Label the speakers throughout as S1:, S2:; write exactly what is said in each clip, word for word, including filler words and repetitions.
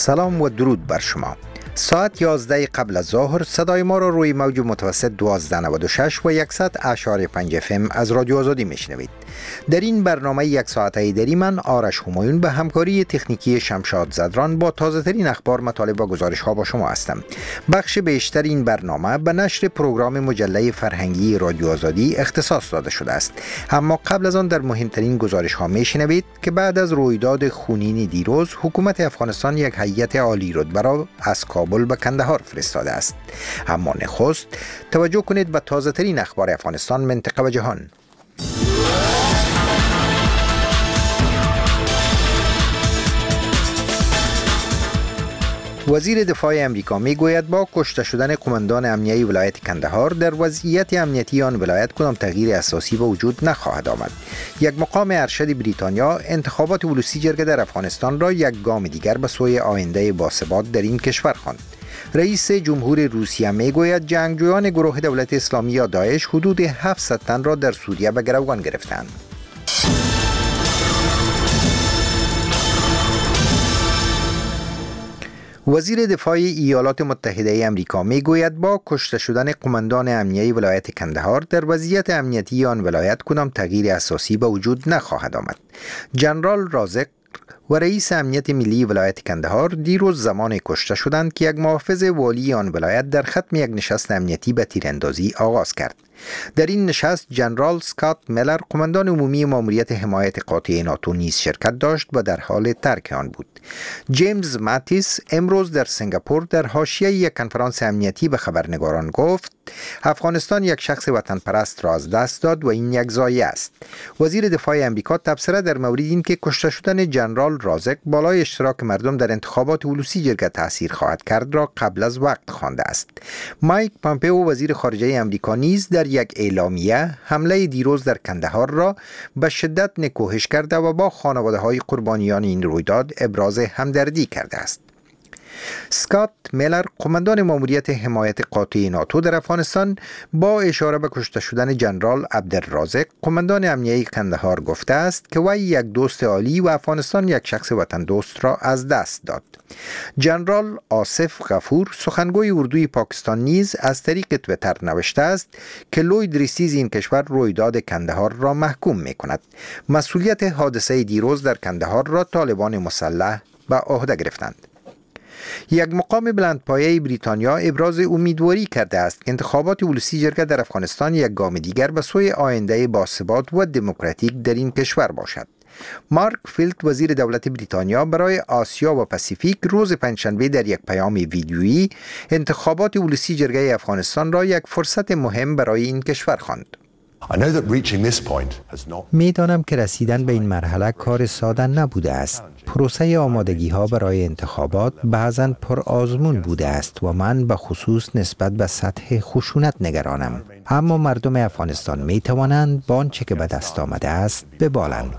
S1: سلام و درود بر شما. ساعت یازده قبل از ظهر صدای ما را روی موج متوسط دوازده نود و شش و صد اشاری پنج اف ام از رادیو آزادی میشنوید. در این برنامه یک ساعته ایدری من آرش همایون به همکاری تکنیکی شمشاد زدران با تازه ترین اخبار، مطالب و گزارش ها با شما هستم. بخش بیشتر این برنامه به نشر پروگرام مجله فرهنگی رادیو آزادی اختصاص داده شده است. اما قبل از آن در مهمترین گزارش ها میشنوید که بعد از رویداد خونین دیروز حکومت افغانستان یک هیئت عالی رتبه را از کابل به کندهار فرستاده است. اما نخست توجه کنید به تازه ترین اخبار افغانستان، منطقه و جهان. وزیر دفاع امریکا میگوید با کشته شدن قماندان امنیه ولایت کندهار در وضعیت امنیتی آن ولایت کدام تغییر اساسی به وجود نخواهد آمد. یک مقام ارشد بریتانیا انتخابات ولوسی جرگه در افغانستان را یک گام دیگر به سوی آینده باثبات در این کشور خواند. رئیس جمهور روسیه میگوید جنگجویان گروه دولت اسلامی یا داعش حدود هفتصد تن را در سوریه به گروگان گرفتند. وزیر دفاع ایالات متحده امریکا میگوید با کشته شدن قماندان امنیه ولایت کندهار در وضعیت امنیتی آن ولایت کدام تغییر اساسی به وجود نخواهد آمد. جنرال رازق و رئیس امنیت ملی ولایت کندهار دیروز زمان کشته شدند که یک محافظ والی آن ولایت در ختم یک نشست امنیتی به تیراندازی آغاز کرد. در این نشست جنرال اسکات میلر قماندان عمومی ماموریت حمایت قاطع ناتو نیز شرکت داشت و در حال ترک آن بود. جیمز ماتیس امروز در سنگاپور در حاشیه یک کنفرانس امنیتی به خبرنگاران گفت افغانستان یک شخص وطن پرست را از دست داد و این یک ضایعه است. وزیر دفاع امریکا تبصره در مورد این که کشته شدن جنرال رازق بالای اشتراک مردم در انتخابات ولوسی جرگه تاثیر خواهد کرد را قبل از وقت خوانده است. مایک پامپئو وزیر خارجه امریکا نیز در یک اعلامیه حمله دیروز در کندهار را به شدت نکوهش کرده و با خانواده‌های قربانیان این رویداد ابراز همدردی کرده است. اسکات میلر قماندان ماموریت حمایت قاطع ناتو در افغانستان با اشاره به کشته شدن جنرال عبدالرازق قماندان امنیه کندهار گفته است که وی یک دوست عالی و افغانستان یک شخص وطن دوست را از دست داد. جنرال آصف غفور سخنگوی اردوی پاکستان نیز از طریق تویتر نوشته است که لوید ریسیز این کشور رویداد کندهار را محکوم می کند. مسئولیت حادثه دیروز در کندهار را طالبان مسلح به عهده گرفتند. یک مقام بلندپایه بریتانیا ابراز امیدواری کرده است که انتخابات ولوسی جرگه در افغانستان یک گام دیگر به سوی آینده باثبات و دموکراتیک در این کشور باشد. مارک فیلت وزیر دولت بریتانیا برای آسیا و پاسیفیک روز پنجشنبه در یک پیام ویدیویی انتخابات ولوسی جرگه افغانستان را یک فرصت مهم برای این کشور خواند. میدانم که رسیدن به این مرحله کار ساده نبوده است. پروسه آمادگی ها برای انتخابات بعضاً پر آزمون بوده است و من به خصوص نسبت به سطح خشونت نگرانم. اما مردم افغانستان می توانند با آنچه که به دست آمده است ببالند.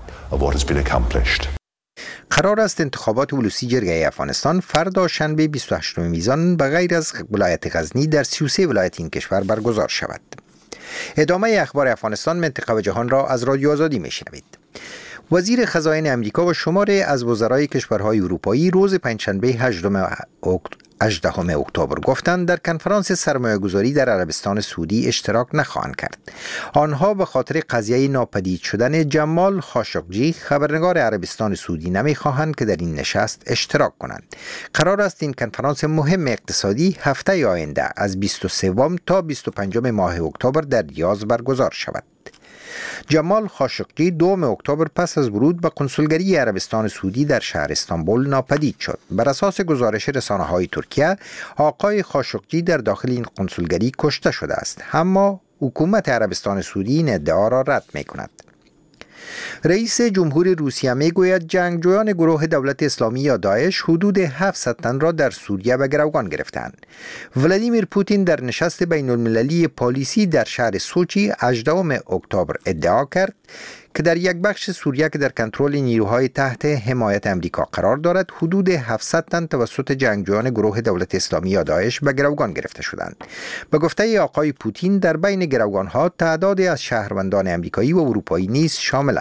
S1: قرار است انتخابات ولوسی جرگه افغانستان فردا شنبه بیست و هشتم میزان به غیر از ولایت غزنی در سی و سه ولایت این کشور برگزار شود. ادامه اخبار افغانستان، منطقه و جهان را از رادیو آزادی میشنوید. وزیر خزاین امریکا و شماری از وزرای کشورهای اروپایی روز پنجشنبه هجدهم اکتبر گفتند در کنفرانس سرمایه‌گذاری در عربستان سعودی اشتراک نخواهند کرد. آنها به خاطر قضیه ناپدید شدن جمال خاشقجی خبرنگار عربستان سعودی نمی‌خواهند که در این نشست اشتراک کنند. قرار است این کنفرانس مهم اقتصادی هفته آینده از بیست و سوم تا بیست و پنجم ماه اکتبر در ریاض برگزار شود. جمال خاشقجی دوم اکتبر پس از ورود به کنسولگری عربستان سعودی در شهر استانبول ناپدید شد. بر اساس گزارش رسانه‌های ترکیه، آقای خاشقجی در داخل این کنسولگری کشته شده است، اما حکومت عربستان سعودی این ادعا را رد می‌کند. رئیس جمهور روسیه میگوید جنگجویان گروه دولت اسلامی یا داعش حدود هفتصد تن را در سوریه به گروگان گرفتند. ولادیمیر پوتین در نشست بین المللی پالیسی در شهر سوچی هجدهم اکتبر ادعا کرد که در یک بخش سوریه که در کنترل نیروهای تحت حمایت امریکا قرار دارد حدود هفتصد تن توسط جنگجویان گروه دولت اسلامی یا داعش به گروگان گرفته شدند. به گفته آقای پوتین در بین گروگان‌ها تعدادی از شهروندان امریکایی و اروپایی نیز شاملند.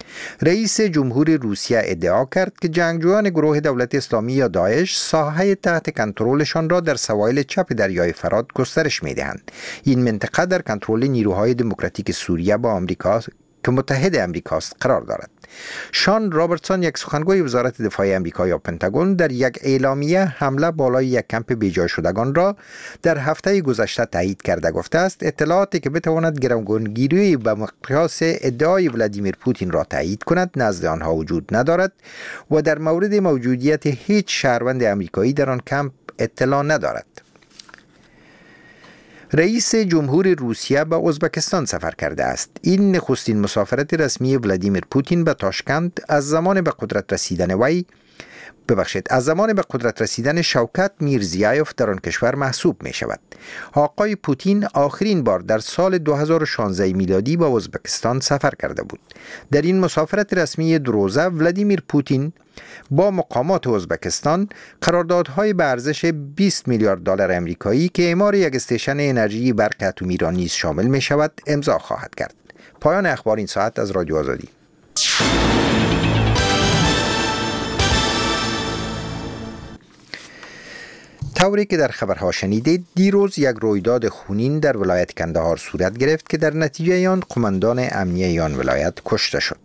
S1: رئیس جمهور روسیه ادعا کرد که جنگجویان گروه دولت اسلامی یا داعش ساحه تحت کنترلشان را در سواحل چپ دریای فرات گسترش می‌دهند. این منطقه در کنترل نیروهای دموکراتیک سوریه با آمریکا که متحد امریکاست قرار دارد. شان رابرتسون، یک سخنگوی وزارت دفاع امریکا یا پنتاگون، در یک اعلامیه حمله بالای یک کمپ بیجای شدگان را در هفته گذشته تایید کرده گفته است اطلاعاتی که بتواند گروگانگیری به مقیاس ادعای ولادیمیر پوتین را تایید کند نزد آنها وجود ندارد و در مورد موجودیت هیچ شهروند امریکایی در آن کمپ اطلاع ندارد. رئیس جمهور روسیه به ازبکستان سفر کرده است. این نخستین مسافرت رسمی ولادیمیر پوتین به تاشکند از زمان به قدرت رسیدن وی ببخشید از زمان به قدرت رسیدن شوکت میرزیایف در آن کشور محسوب می شود. آقای پوتین آخرین بار در سال دو هزار و شانزده میلادی به ازبکستان سفر کرده بود. در این مسافرت رسمی دو روزه ولادیمیر پوتین با مقامات ازبکستان قراردادهای به ارزش بیست میلیارد دلار آمریکایی که اعمار یک استیشن انرژی برق اتمی را نیز شامل می شود امضا خواهد کرد. پایان اخبار این ساعت از رادیو آزادی. طوری که در خبرها شنیدید، دیروز یک رویداد خونین در ولایت کندهار صورت گرفت که در نتیجه آن قماندان امنیه آن ولایت کشته شد.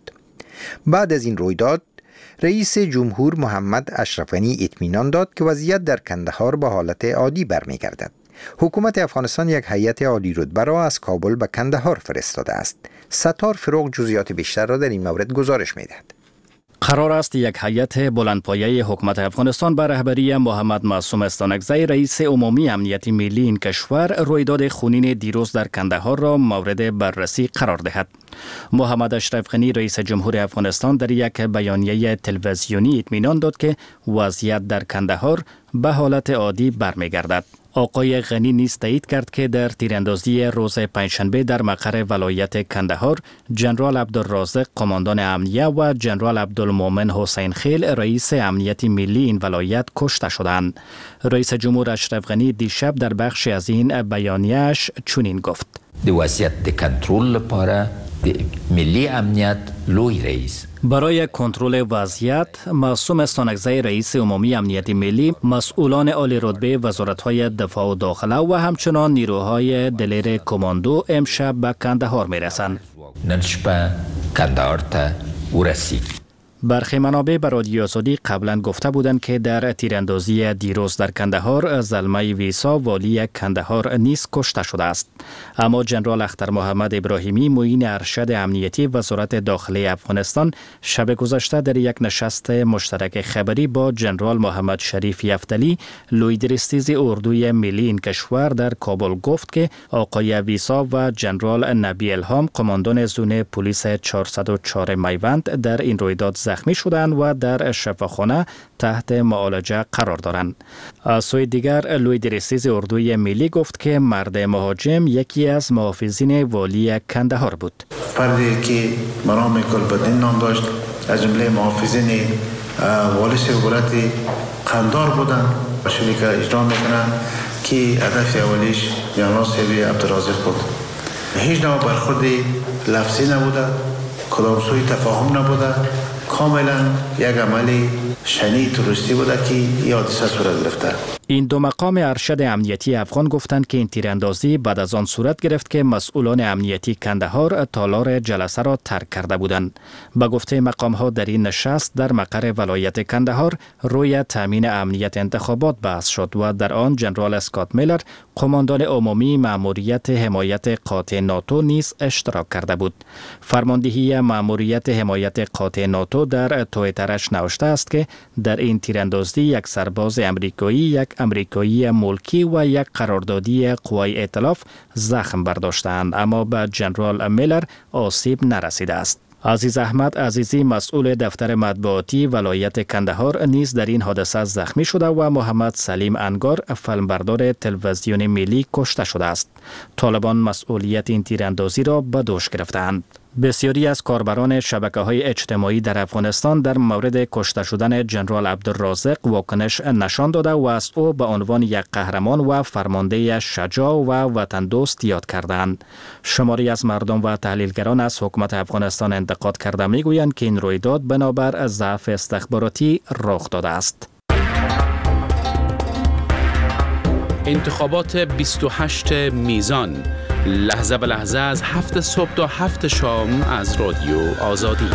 S1: بعد از این رویداد رئیس جمهور محمد اشرف غنی اطمینان داد که وضعیت در کندهار به حالت عادی برمیگردد. حکومت افغانستان یک هیئت عالی رتبه را از کابل به کندهار فرستاده است. ستار فروغ جزئیات بیشتر را در این مورد گزارش می‌دهد.
S2: قرار است یک هیئت بلندپایه حکومت افغانستان به رهبری محمد معصوم استانکزی رئیس عمومی امنیت ملی این کشور رویداد خونین دیروز در کندهار را مورد بررسی قرار دهد. محمد اشرف غنی رئیس جمهور افغانستان در یک بیانیه تلویزیونی اطمینان داد که وضعیت در کندهار به حالت عادی برمیگردد. آقای غنی نیز تایید کرد که در تیراندازی روز پنجشنبه در مقر ولایت کندهار جنرال عبدالرازق قماندان امنیه و جنرال عبدالمؤمن حسین خیل رئیس امنیت ملی این ولایت کشته شدند. رئیس جمهور اشرف غنی دیشب در بخش از این بیانیه‌اش چنین گفت:
S3: د وضعیت د کنترل لپاره د ملی امنیت لوی رئیس
S2: برای کنترل وضعیت معصوم استانکزی رئیس عمومی امنیت ملی مسئولان عالی رتبه وزارت‌های دفاع و داخله و همچنان نیروهای دلیر کماندو امشب به کندهار می‌رسند.
S3: نن شپه کندهار ته ورسید.
S2: برخی منابع به رادیو آزادی قبلا گفته بودند که در تیراندازی دیروز در کندهار زلمه ویسا والی کندهار نیز کشته شده است. اما جنرال اختر محمد ابراهیمی معین ارشد امنیتی وزارت داخلی افغانستان شب گذشته در یک نشست مشترک خبری با جنرال محمد شریف یفتلی لوی درستیز اردوی ملی این کشور در کابل گفت که آقای ویسا و جنرال نبی الهام قماندان زون پلیس چهارصد و چهار میوند در این رویداد زخمی شدند و در شفاخانه تحت معالجه قرار دارند. از سوی دیگر لوی درستیز اردوی ملی گفت که مرد مهاجم یکی از محافظین والی کندهار بود.
S4: فردی که مرام گلبدین نام داشت از جمله محافظین والی ولایت قندهار بودند و شغلی که اجرا میکنند که هدف اولیش جنرال سیبی عبدالرازق بود. هیچ نوع برخورد لفظی نبوده، کدام سوی تفاهم نبوده، کاملا یک عملی شنی تروریستی بوده که این حادثه صورت گرفته.
S2: این دو مقام ارشد امنیتی افغان گفتند که این تیراندازی بعد از آن صورت گرفت که مسئولان امنیتی کندهار تالار جلسه را ترک کرده بودند. به گفته مقام ها در این نشست در مقر ولایت کندهار روی تامین امنیت انتخابات بحث شد و در آن جنرال اسکات میلر قماندان عمومی مأموریت حمایت قاطع ناتو نیز اشتراک کرده بود. فرماندهی مأموریت حمایت قاطع ناتو در توییترش نوشته است که در این تیراندازی یک سرباز امریکایی، یک امریکایی ملکی و یک قراردادی قوای ائتلاف زخم برداشتند، اما به جنرال میلر آسیب نرسیده است. عزیز احمد عزیزی مسئول دفتر مطبوعاتی ولایت کندهار نیز در این حادثه زخمی شده و محمد سلیم انگار فیلمبردار تلویزیون ملی کشته شده است. طالبان مسئولیت این تیراندازی را به دوش گرفتند. بسیاری از کاربران شبکه‌های اجتماعی در افغانستان در مورد کشته شدن جنرال عبدالرازق واکنش نشان داده و از او به عنوان یک قهرمان و فرمانده شجاع و وطن دوست یاد کردند. شماری از مردم و تحلیلگران از حکومت افغانستان انتقاد کرده میگویند که این رویداد بنابر ضعف استخباراتی رخ داده است.
S5: انتخابات بیست و هشت میزان، لحظه به لحظه از هفت صبح تا هفت شام از رادیو آزادی.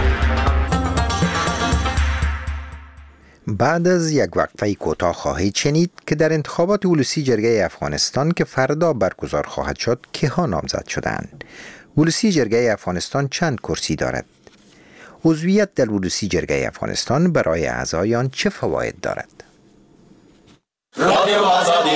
S1: بعد از یک وقفه کوتاه خواهید شنید که در انتخابات ولوسی جرگه افغانستان که فردا برگزار خواهد شد کیها نامزد شدند. ولوسی جرگه افغانستان چند کرسی دارد؟ عضویت در ولوسی جرگه افغانستان برای اعضایان چه فواید دارد؟ رادیو آزادی.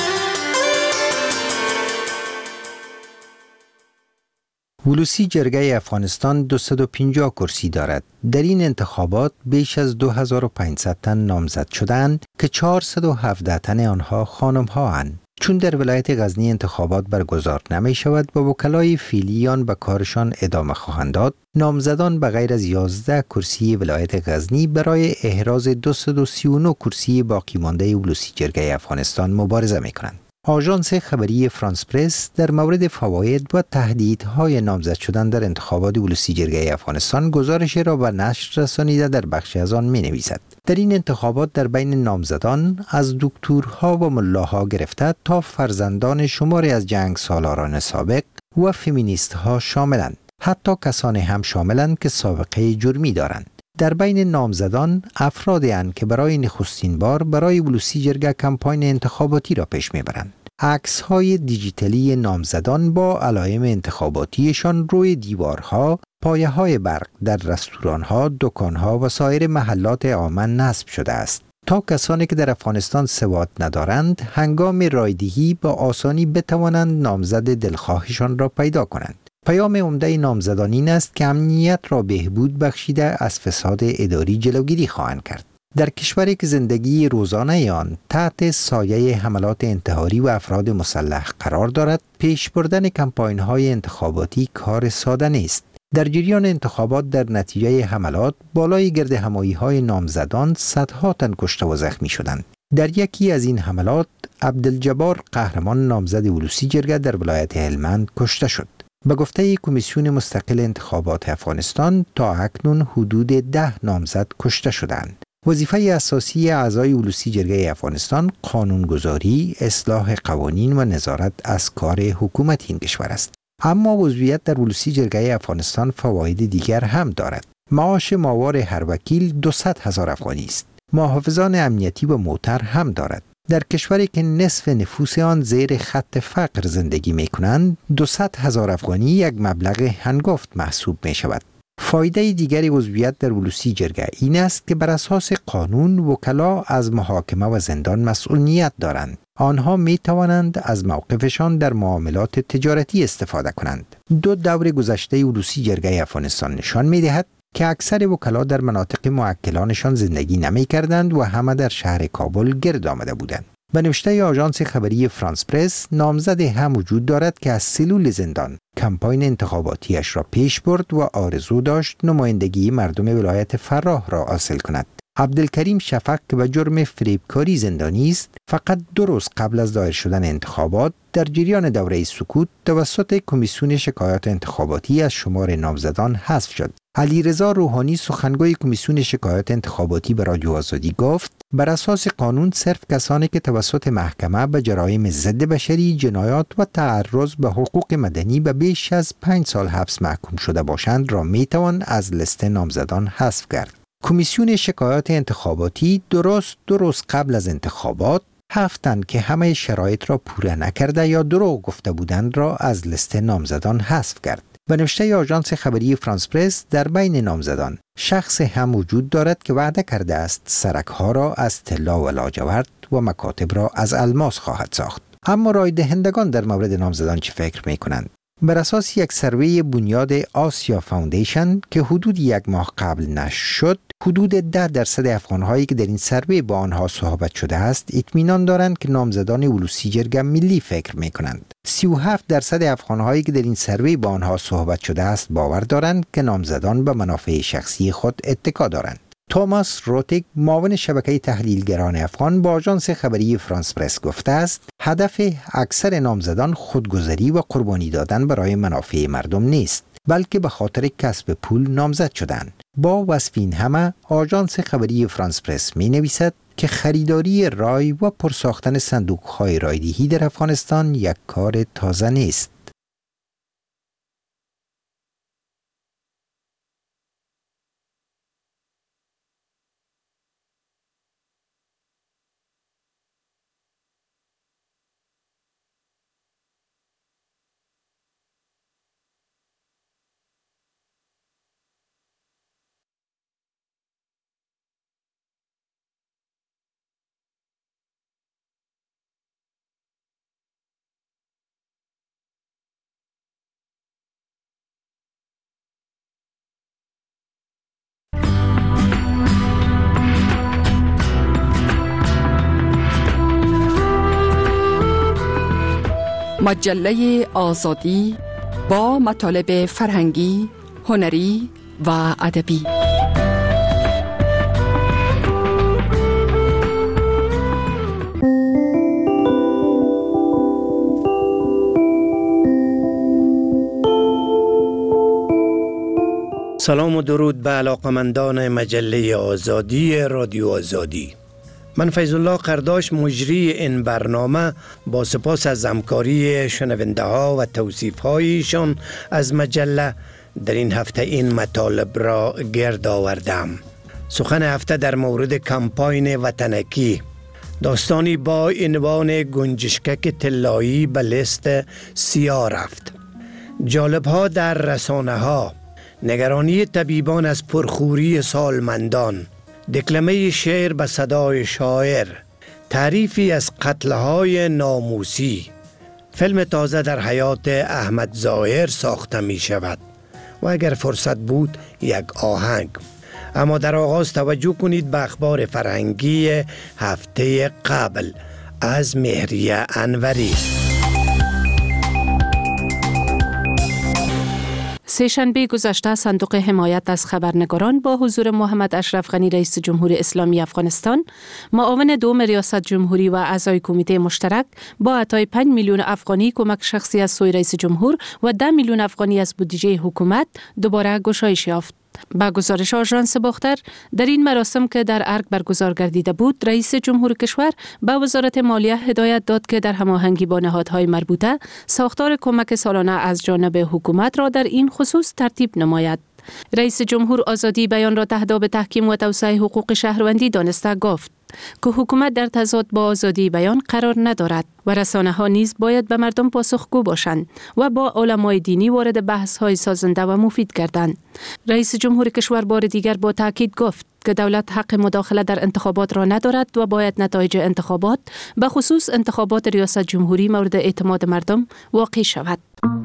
S1: ولوسی جرگه افغانستان دویست و پنجاه کرسی دارد. در این انتخابات بیش از دو هزار و پانصد تن نامزد شدند که چهارصد و هفده تن آنها خانم ها اند. چون در ولایت غزنی انتخابات برگزار نمی شود و وکلای فعلیان به کارشان ادامه خواهند داد، نامزدان به غیر از یازده کرسی ولایت غزنی برای احراز دویست و سی و نه کرسی باقی مانده ولوسی جرگه افغانستان مبارزه می کنند. آژانس خبری فرانس پرس در مورد فواید و تهدیدهای نامزد شدن در انتخابات ولوسی جرگه افغانستان گزارش را به نشر رسانیده در بخشی از آن می نویسد. در این انتخابات در بین نامزدان از دکترها و ملاها گرفته تا فرزندان شماری از جنگ سالاران سابق و فمینیست ها شاملند. حتی کسانی هم شاملند که سابقه جرمی دارند. در بین نامزدان افرادی اند که برای نخستین بار برای ولوسی جرگه کمپاین انتخاباتی را پیش میبرند. عکس های دیجیتالی نامزدان با علائم انتخاباتیشان روی دیوارها، پایه های برق در رستوران ها، دکان ها و سایر محلات عامه نصب شده است تا کسانی که در افغانستان سواد ندارند هنگام رایدهی با آسانی بتوانند نامزد دلخواهشان را پیدا کنند. پیام عمده نامزدان این است که امنیت را بهبود بخشیده از فساد اداری جلوگیری خواهند کرد. در کشوری که زندگی روزانه آن تحت سایه حملات انتحاری و افراد مسلح قرار دارد، پیش بردن کمپاین‌های انتخاباتی کار ساده نیست. در جریان انتخابات در نتیجه حملات بالای گرد همایی‌های نامزدان صدها تن کشته و زخمی شدند. در یکی از این حملات عبدالجبار قهرمان نامزد ولوسی جرگه در ولایت هلمند کشته شد. به گفته کمیسیون مستقل انتخابات افغانستان تا اکنون حدود ده نامزد کشته شدند. وظیفه اساسی اعضای ولوسی جرگه افغانستان قانونگذاری، اصلاح قوانین و نظارت از کار حکومت این کشور است. اما عضویت در ولوسی جرگه افغانستان فواید دیگر هم دارد. معاش ماهوار هر وکیل دویست هزار افغانی است. محافظان امنیتی و موتر هم دارد. در کشوری که نصف نفوس آن زیر خط فقر زندگی می کنند، دویست هزار افغانی یک مبلغ هنگفت محسوب می شود. فایده دیگری عضویت در ولوسی جرگه این است که بر اساس قانون وکلا از محاکمه و زندان مسئولیت دارند. آنها می توانند از موقفشان در معاملات تجارتی استفاده کنند. دو دور گذشته ولوسی جرگه افغانستان نشان می دهد که اکثر وکلا در مناطق موکلانشان زندگی نمی کردند و همه در شهر کابل گرد آمده بودند. به نوشته آژانس خبری فرانس پرس، نامزد هم وجود دارد که از سلول زندان کمپاین انتخاباتیش را پیش برد و آرزو داشت نمایندگی مردم ولایت فراه را حاصل کند. عبدالکریم شفق که به جرم فریبکاری زندانی است، فقط دو روز قبل از دایر شدن انتخابات در جریان دوره سکوت توسط کمیسیون شکایات انتخاباتی از شمار نامزدان حذف شد. علیرضا روحانی سخنگوی کمیسیون شکایات انتخاباتی به رادیو آزادی گفت بر اساس قانون صرف کسانی که توسط محکمه به جرایم ضد بشری، جنایات و تعرض به حقوق مدنی به بیش از پنج سال حبس محکوم شده باشند را میتوان از لیست نامزدان حذف کرد. کمیسیون شکایات انتخاباتی درست دو روز قبل از انتخابات هفت تن که همه شرایط را پوره نکرده یا دروغ گفته بودند را از لیست نامزدان حذف کرد. به نوشته آژانس خبری فرانس پرس، در بین نامزدان شخص هم وجود دارد که وعده کرده است سرک‌ها را از طلا و لاجورد و مکاتب را از الماس خواهد ساخت. اما رای دهندگان در مورد نامزدان چه فکر می کنند؟ بر اساس یک سروی بنیاد آسیا فاوندیشن که حدود یک ماه قبل نشر شد، حدود ده درصد افغان‌هایی که در این سروی با آنها صحبت شده است اطمینان دارند که نامزدان اولوسی جرگه ملی فکر می‌کنند. سی و هفت درصد افغان‌هایی که در این سروی با آنها صحبت شده است باور دارند که نامزدان به منافع شخصی خود اتکا دارند. توماس روتیک، معاون شبکه تحلیلگران افغان، با آژانس خبری فرانس پرس گفته است هدف اکثر نامزدان خودگذری و قربانی دادن برای منافع مردم نیست، بلکه به خاطر کسب پول نامزد شدند. با وصف این همه، آژانس خبری فرانس پرس می نویسد که خریداری رای و پرساختن صندوق‌های رایدهی در افغانستان یک کار تازه نیست.
S6: مجله آزادی با مطالب فرهنگی، هنری و ادبی.
S7: سلام و درود به علاقمندان مجله آزادی رادیو آزادی. من فیض الله قرداش، مجری این برنامه، با سپاس از همکاری شنونده ها و توصیف هایشان از مجله در این هفته این مطالب را گرد آوردم. سخن هفته در مورد کمپاین وطنکی، داستانی با عنوان گنجشکک طلایی به لیست سیاه رفت، جالب ها در رسانه ها، نگرانی طبیبان از پرخوری سالمندان، دکلمه شعر به صدای شاعر، تعریفی از قتلهای ناموسی، فیلم تازه در حیات احمد ظاهر ساخته می شود و اگر فرصت بود یک آهنگ. اما در آغاز توجه کنید به اخبار فرهنگی هفته قبل از مهریه انوری.
S8: سه‌شنبه گذشته صندوق حمایت از خبرنگاران با حضور محمد اشرف غنی رئیس جمهوری اسلامی افغانستان، معاون دوم ریاست جمهوری و اعضای کمیته مشترک با عطای پنج میلیون افغانی کمک شخصی از سوی رئیس جمهور و ده میلیون افغانی از بودجه حکومت دوباره گشایش یافت. با گزارش آژانس باختر، در این مراسم که در ارگ برگزار گردیده بود، رئیس جمهور کشور به وزارت مالیه هدایت داد که در هماهنگی با نهادهای مربوطه ساختار کمک سالانه از جانب حکومت را در این خصوص ترتیب نماید. رئیس جمهور آزادی بیان را تهداب تحکیم و توسعه حقوق شهروندی دانسته گفت که حکومت در تضاد با آزادی بیان قرار ندارد و رسانه ها نیز باید به مردم پاسخگو باشند و با علمای دینی وارد بحث های سازنده و مفید گردند. رئیس جمهور کشور بار دیگر با تاکید گفت که دولت حق مداخله در انتخابات را ندارد و باید نتایج انتخابات، به خصوص انتخابات ریاست جمهوری، مورد اعتماد مردم واقع شود.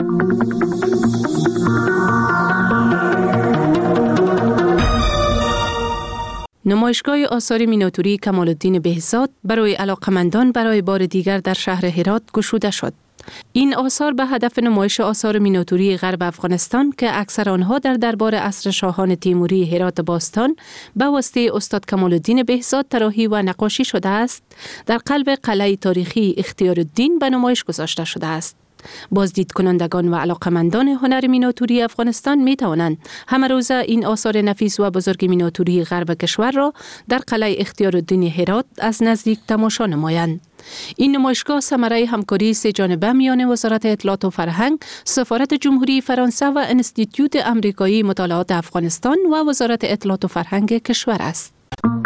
S8: نمایشگاه آثار میناتوری کمال الدین بهزاد برای علاقمندان برای بار دیگر در شهر هرات گشوده شد. این آثار به هدف نمایش آثار میناتوری غرب افغانستان که اکثر آنها در دربار عصر شاهان تیموری هرات باستان به واسطه استاد کمال الدین بهزاد طراحی و نقاشی شده است، در قلب قلعه تاریخی اختیارالدین به نمایش گذاشته شده است. بازدید کنندگان و علاقمندان هنر میناتوری افغانستان می توانند همه روزه این آثار نفیس و بزرگ میناتوری غرب کشور را در قلعه اختیارالدین هرات از نزدیک تماشا نمایند. این نمایشگاه ثمره همکاری سه جانبه میان وزارت اطلاعات و فرهنگ، سفارت جمهوری فرانسه و انستیتیوت امریکایی مطالعات افغانستان و وزارت اطلاعات و فرهنگ کشور است.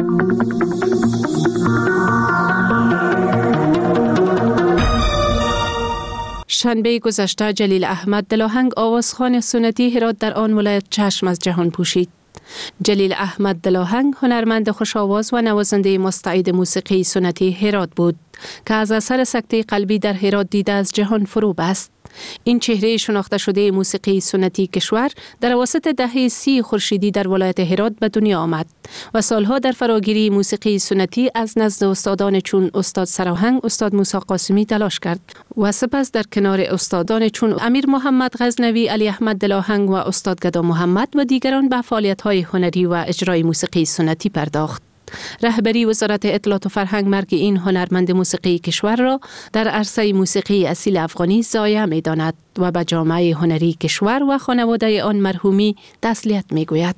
S8: شنبه گذشته جلیل احمد دلاهنگ آوازخوان سنتی هرات در آن ولایت چشم از جهان پوشید. جلیل احمد دلاهنگ هنرمند خوش‌آواز و نوازنده مستعد موسیقی سنتی هرات بود که از اثر سکته قلبی در هرات دیده از جهان فرو بست. این چهره شناخته شده موسیقی سنتی کشور در اواسط دهه سی خورشیدی در ولایت هرات به دنیا آمد و سالها در فراگیری موسیقی سنتی از نزد استادان چون استاد سراهنگ، استاد موسی قاسمی تلاش کرد و سپس در کنار استادان چون امیر محمد غزنوی، علی احمد دلاهنگ و استاد گدا محمد و دیگران به فعالیت‌های هنری و اجرای موسیقی سنتی پرداخت. رهبری وزارت اطلاعات و فرهنگ مرگ این هنرمند موسیقی کشور را در عرصه موسیقی اصیل افغانی ضایع می داند و به جامعه هنری کشور و خانواده آن مرحومی تسلیت می گوید.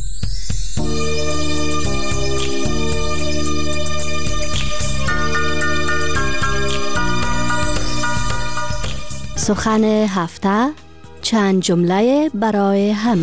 S9: سخن هفته، چند جمله برای همه.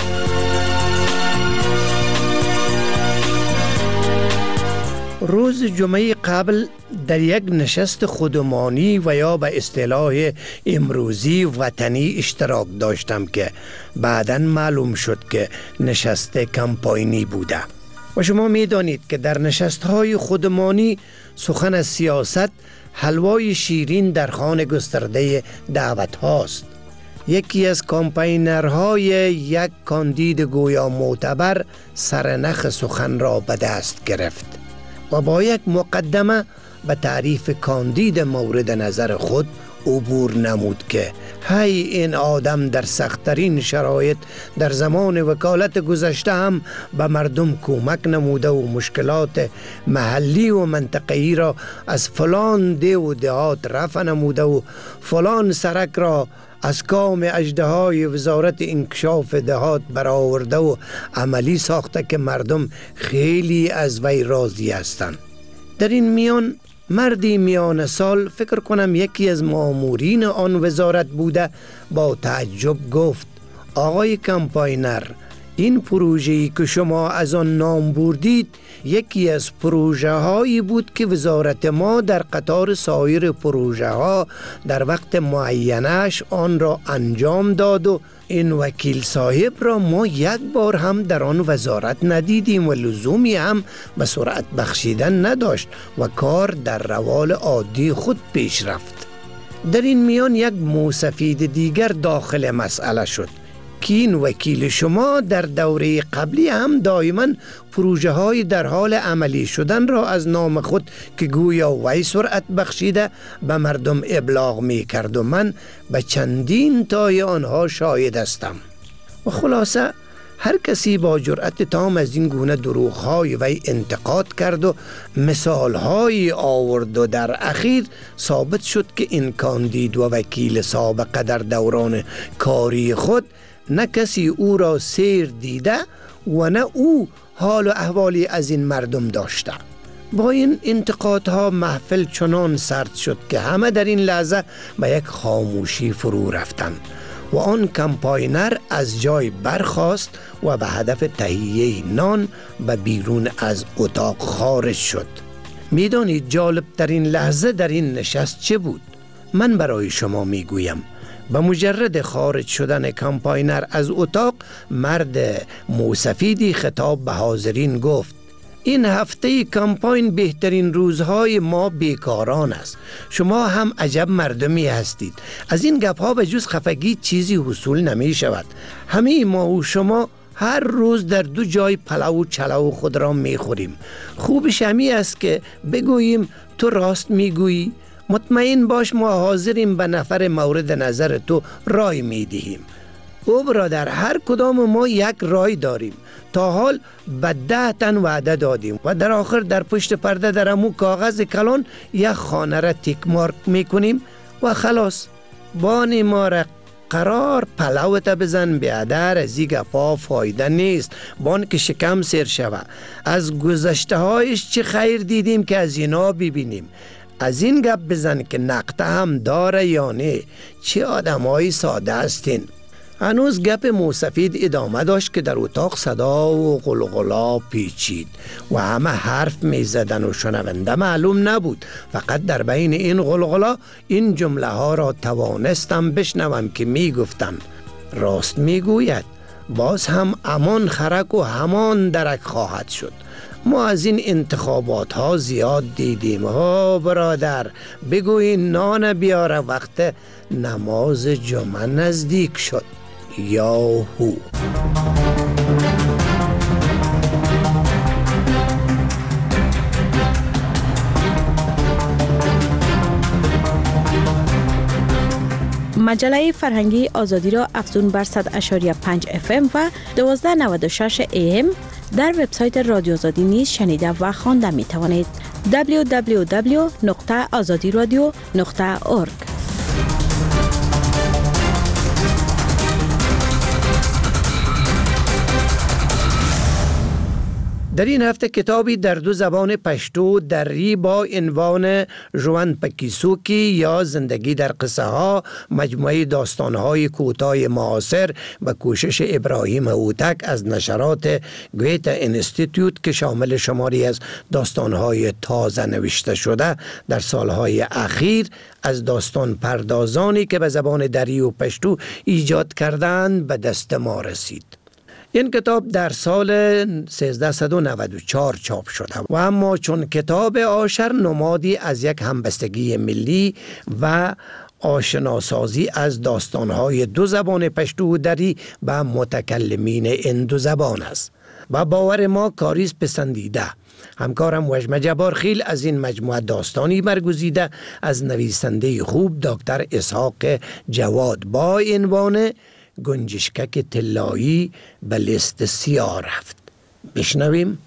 S7: روز جمعه قبل در یک نشست خودمانی و یا به اصطلاح امروزی وطنی اشتراک داشتم که بعداً معلوم شد که نشست کمپاینی بوده و شما می دانید که در نشست‌های خودمانی سخن از سیاست حلوای شیرین در خوان گسترده دعوت هاست. یکی از کامپاینرهای یک کاندید گویا معتبر سرنخ سخن را به دست گرفت و با یک مقدمه به تعریف کاندید مورد نظر خود عبور نمود که هی این آدم در سخت‌ترین شرایط در زمان وکالت گذشته هم به مردم کمک نموده و مشکلات محلی و منطقه‌ای را از فلان ده و دهات رفع نموده و فلان سرک را از کام اژدهای وزارت انکشاف دهات برآورده و عملی ساخته که مردم خیلی از وی راضی هستند. در این میان مردی میان سال، فکر کنم یکی از مامورین آن وزارت بوده، با تعجب گفت: آقای کمپاینر، این پروژه‌ای که شما از آن نام بردید یکی از پروژه هایی بود که وزارت ما در قطار سایر پروژه ها در وقت معینش آن را انجام داد و این وکیل صاحب را ما یک بار هم در آن وزارت ندیدیم و لزومی هم به سرعت بخشیدن نداشت و کار در روال عادی خود پیش رفت. در این میان یک موسفید دیگر داخل مسئله شد که این وکیل شما در دوره قبلی هم دائما پروژه های در حال عملی شدن را از نام خود که گویا وی سرعت بخشیده به مردم ابلاغ می کرد و من به چندین تای آنها شاهد هستم. و خلاصه هر کسی با جرأت تام از این گونه دروغ های وی انتقاد کرد و مثال های آورد و در اخیر ثابت شد که این کاندید و وکیل سابقه در دوران کاری خود نه کسی او را سیر دیده و نه او حال و احوالی از این مردم داشته. با این انتقادها محفل چنان سرد شد که همه در این لحظه به یک خاموشی فرو رفتند و آن کمپاینر از جای برخاست و به هدف تهیه نان به بیرون از اتاق خارج شد. میدانید جالب ترین لحظه در این نشست چه بود؟ من برای شما میگویم. به مجرد خارج شدن کمپاینر از اتاق، مرد موسفیدی خطاب به حاضرین گفت: این هفته کمپاین بهترین روزهای ما بیکاران است. شما هم عجب مردمی هستید. از این گپ‌ها به جز خفگی چیزی حصول نمی شود. همه ما و شما هر روز در دو جای پلو و چلو خود را می خوریم. خوبش همی است که بگوییم تو راست می گویی. مطمئن باش ما حاضریم به نفر مورد نظر تو رای می دهیم. او برادر، هر کدام ما یک رای داریم. تا حال به ده تن وعده دادیم و در آخر در پشت پرده در امو کاغذ کلان یک خانه را تیک مارک می کنیم و خلاص. بانی ما را قرار پلوت بزن بیادر، از این گپا فایده نیست. بان که شکم سیر شوه. از گذشته هایش چه خیر دیدیم که از اینا ببینیم. از این گپ بزن که نقطه هم داره یا نه. چه آدم های ساده هستین. هنوز گپ موسفید ادامه داشت که در اتاق صدا و غلغلا پیچید و همه حرف می زدن و شنونده معلوم نبود. فقط در بین این غلغلا این جمله ها را توانستم بشنوم که می گفتن: راست می گوید، باز هم امان خرک و همان درک خواهد شد. ما از این انتخابات ها زیاد دیدیم. ها برادر، بگوین نان بیاره وقت نماز جمعه نزدیک شد. یاهو.
S10: مجله فرهنگی آزادی را افزون بر صد اشاری پنج اف ام و دوازده نود و شش ای ام در وبسایت رادیو آزادی نیز شنیده و خوانده می توانید. دبلیو دبلیو دبلیو نقطه آزادی رادیو نقطه اورگ.
S7: در این هفته کتابی در دو زبان پشتو دری با عنوان ژوند پکیسوکی یا زندگی در قصه ها، مجموعه داستان های کوتاه معاصر و کوشش ابراهیم هوتک از نشرات گویته اینستیتوت که شامل شماری از داستان های تازه نوشته شده در سالهای اخیر از داستان پردازانی که به زبان دری و پشتو ایجاد کردند به دست ما رسید. این کتاب در سال سیزده نود و چهار چاپ شده و اما چون کتاب آشر نمادی از یک همبستگی ملی و آشناسازی از داستانهای دو زبان پشتو و دری و متکلمین این دو زبان است و باور ما کاریست پسندیده. همکارم وجمه جبارخیل از این مجموعه داستانی برگزیده از نویسنده خوب دکتر اسحاق جواد با عنوان گنجشکک طلایی به لیست سیاه رفت. بشنویم.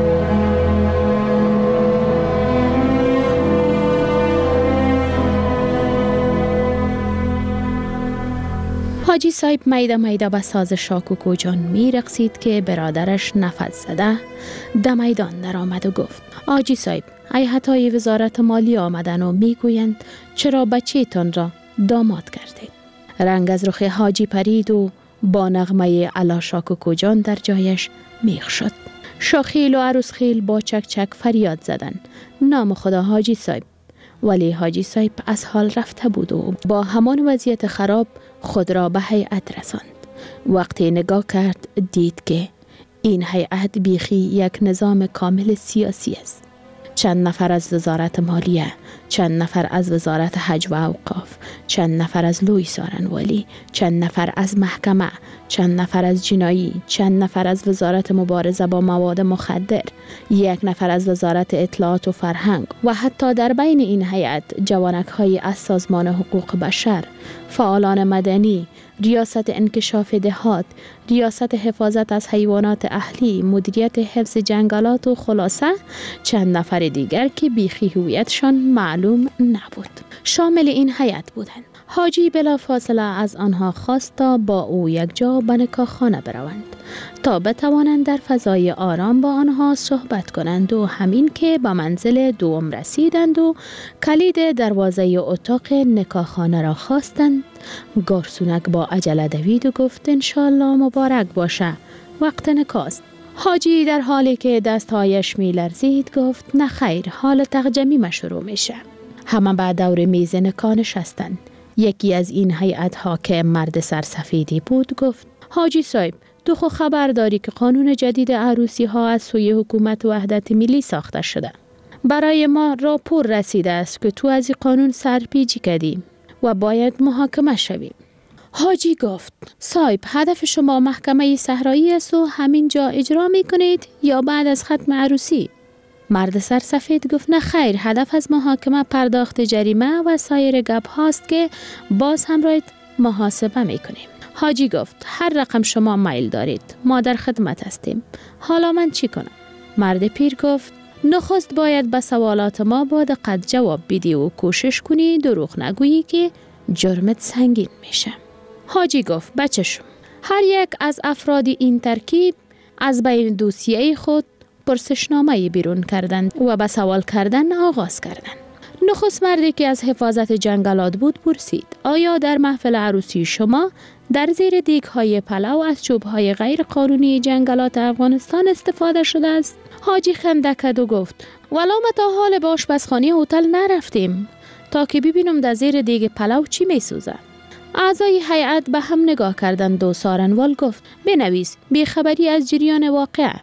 S11: حاجی صاحب میده میده به ساز شاکوکو جان می رقصید که برادرش نفس زده در میدان در آمد و گفت: حاجی صاحب، هیئت‌های وزارت مالی آمدن و می گویند چرا بچه تان را داماد کردید؟ رنگ از رخ حاجی پرید و با نغمه علا شاکوکو جان در جایش میخ شد. شاخیل و عروس خیل با چک چک فریاد زدن: نام خدا حاجی صاحب. ولی حاجی صاحب از حال رفته بود و با همان وضعیت خراب خود را به هیئت رساند. وقتی نگاه کرد دید که این هیئت بیخی یک نظام کامل سیاسی است. چند نفر از وزارت مالیه، چند نفر از وزارت حج و اوقاف، چند نفر از لوی سارنوالی، چند نفر از محکمه، چند نفر از جنایی، چند نفر از وزارت مبارزه با مواد مخدر، یک نفر از وزارت اطلاعات و فرهنگ و حتی در بین این هیئت جوانک های از سازمان حقوق بشر، فعالان مدنی، ریاست انکشاف دهات، ریاست حفاظت از حیوانات اهلی، مدیریت حفظ جنگلات و خلاصه چند نفر دیگر که بیخی هویتشان معلوم نبود شامل این هیئت بودند. حاجی بلا فاصله از آنها خواست تا با او یک جا به نکاحخانه بروند تا بتوانند در فضای آرام با آنها صحبت کنند و همین که به منزل دوم رسیدند و کلید دروازه اتاق نکاحخانه را خواستند، گارسونک با عجله دوید و گفت: انشالله مبارک باشه، وقت نکاست. حاجی در حالی که دستهایش می لرزید گفت: نه خیر، حال تقجمی شروع میشه. همه بعد دور میز نکاح نشستند. یکی از این هیئت ها که مرد سرسفیدی بود گفت: حاجی صاحب، تو خو خبر داری که قانون جدید عروسی ها از سوی حکومت وحدت ملی ساخته شده. برای ما راپور رسیده است که تو از این قانون سرپیچی کردی و باید محاکمه شوی. حاجی گفت: صاحب، هدف شما محکمه صحرایی است و همین جا اجرا می کنید یا بعد از ختم عروسی؟ مرد سرسفید گفت: نه خیر، هدف از محاکمه پرداخت جریمه و سایر گپ هاست که باز هم راید محاسبه می کنیم. حاجی گفت: هر رقم شما میل دارید، ما در خدمت هستیم. حالا من چی کنم؟ مرد پیر گفت: نخست باید به سوالات ما با دقت جواب بدی و کوشش کنی دروغ نگویی که جرمت سنگین میشه. حاجی گفت: بچه شم، هر یک از افراد این ترکیب از بین دوسیه خود پرسشنامه بیرون کردند و به سوال کردن آغاز کردند. نخست مردی که از حفاظت جنگلات بود پرسید: آیا در محفل عروسی شما در زیر دیگ های پلو از چوب های غیر قانونی جنگلات افغانستان استفاده شده است؟ حاجی خنده کرد و گفت: ولی ما تا حال به آشپزخانه هتل نرفتیم تا که ببینم در زیر دیگ پلو چی میسوزه. اعضای هیئت به هم نگاه کردند و سارنوال گفت: بنویس بیخبری از جریان واقعه.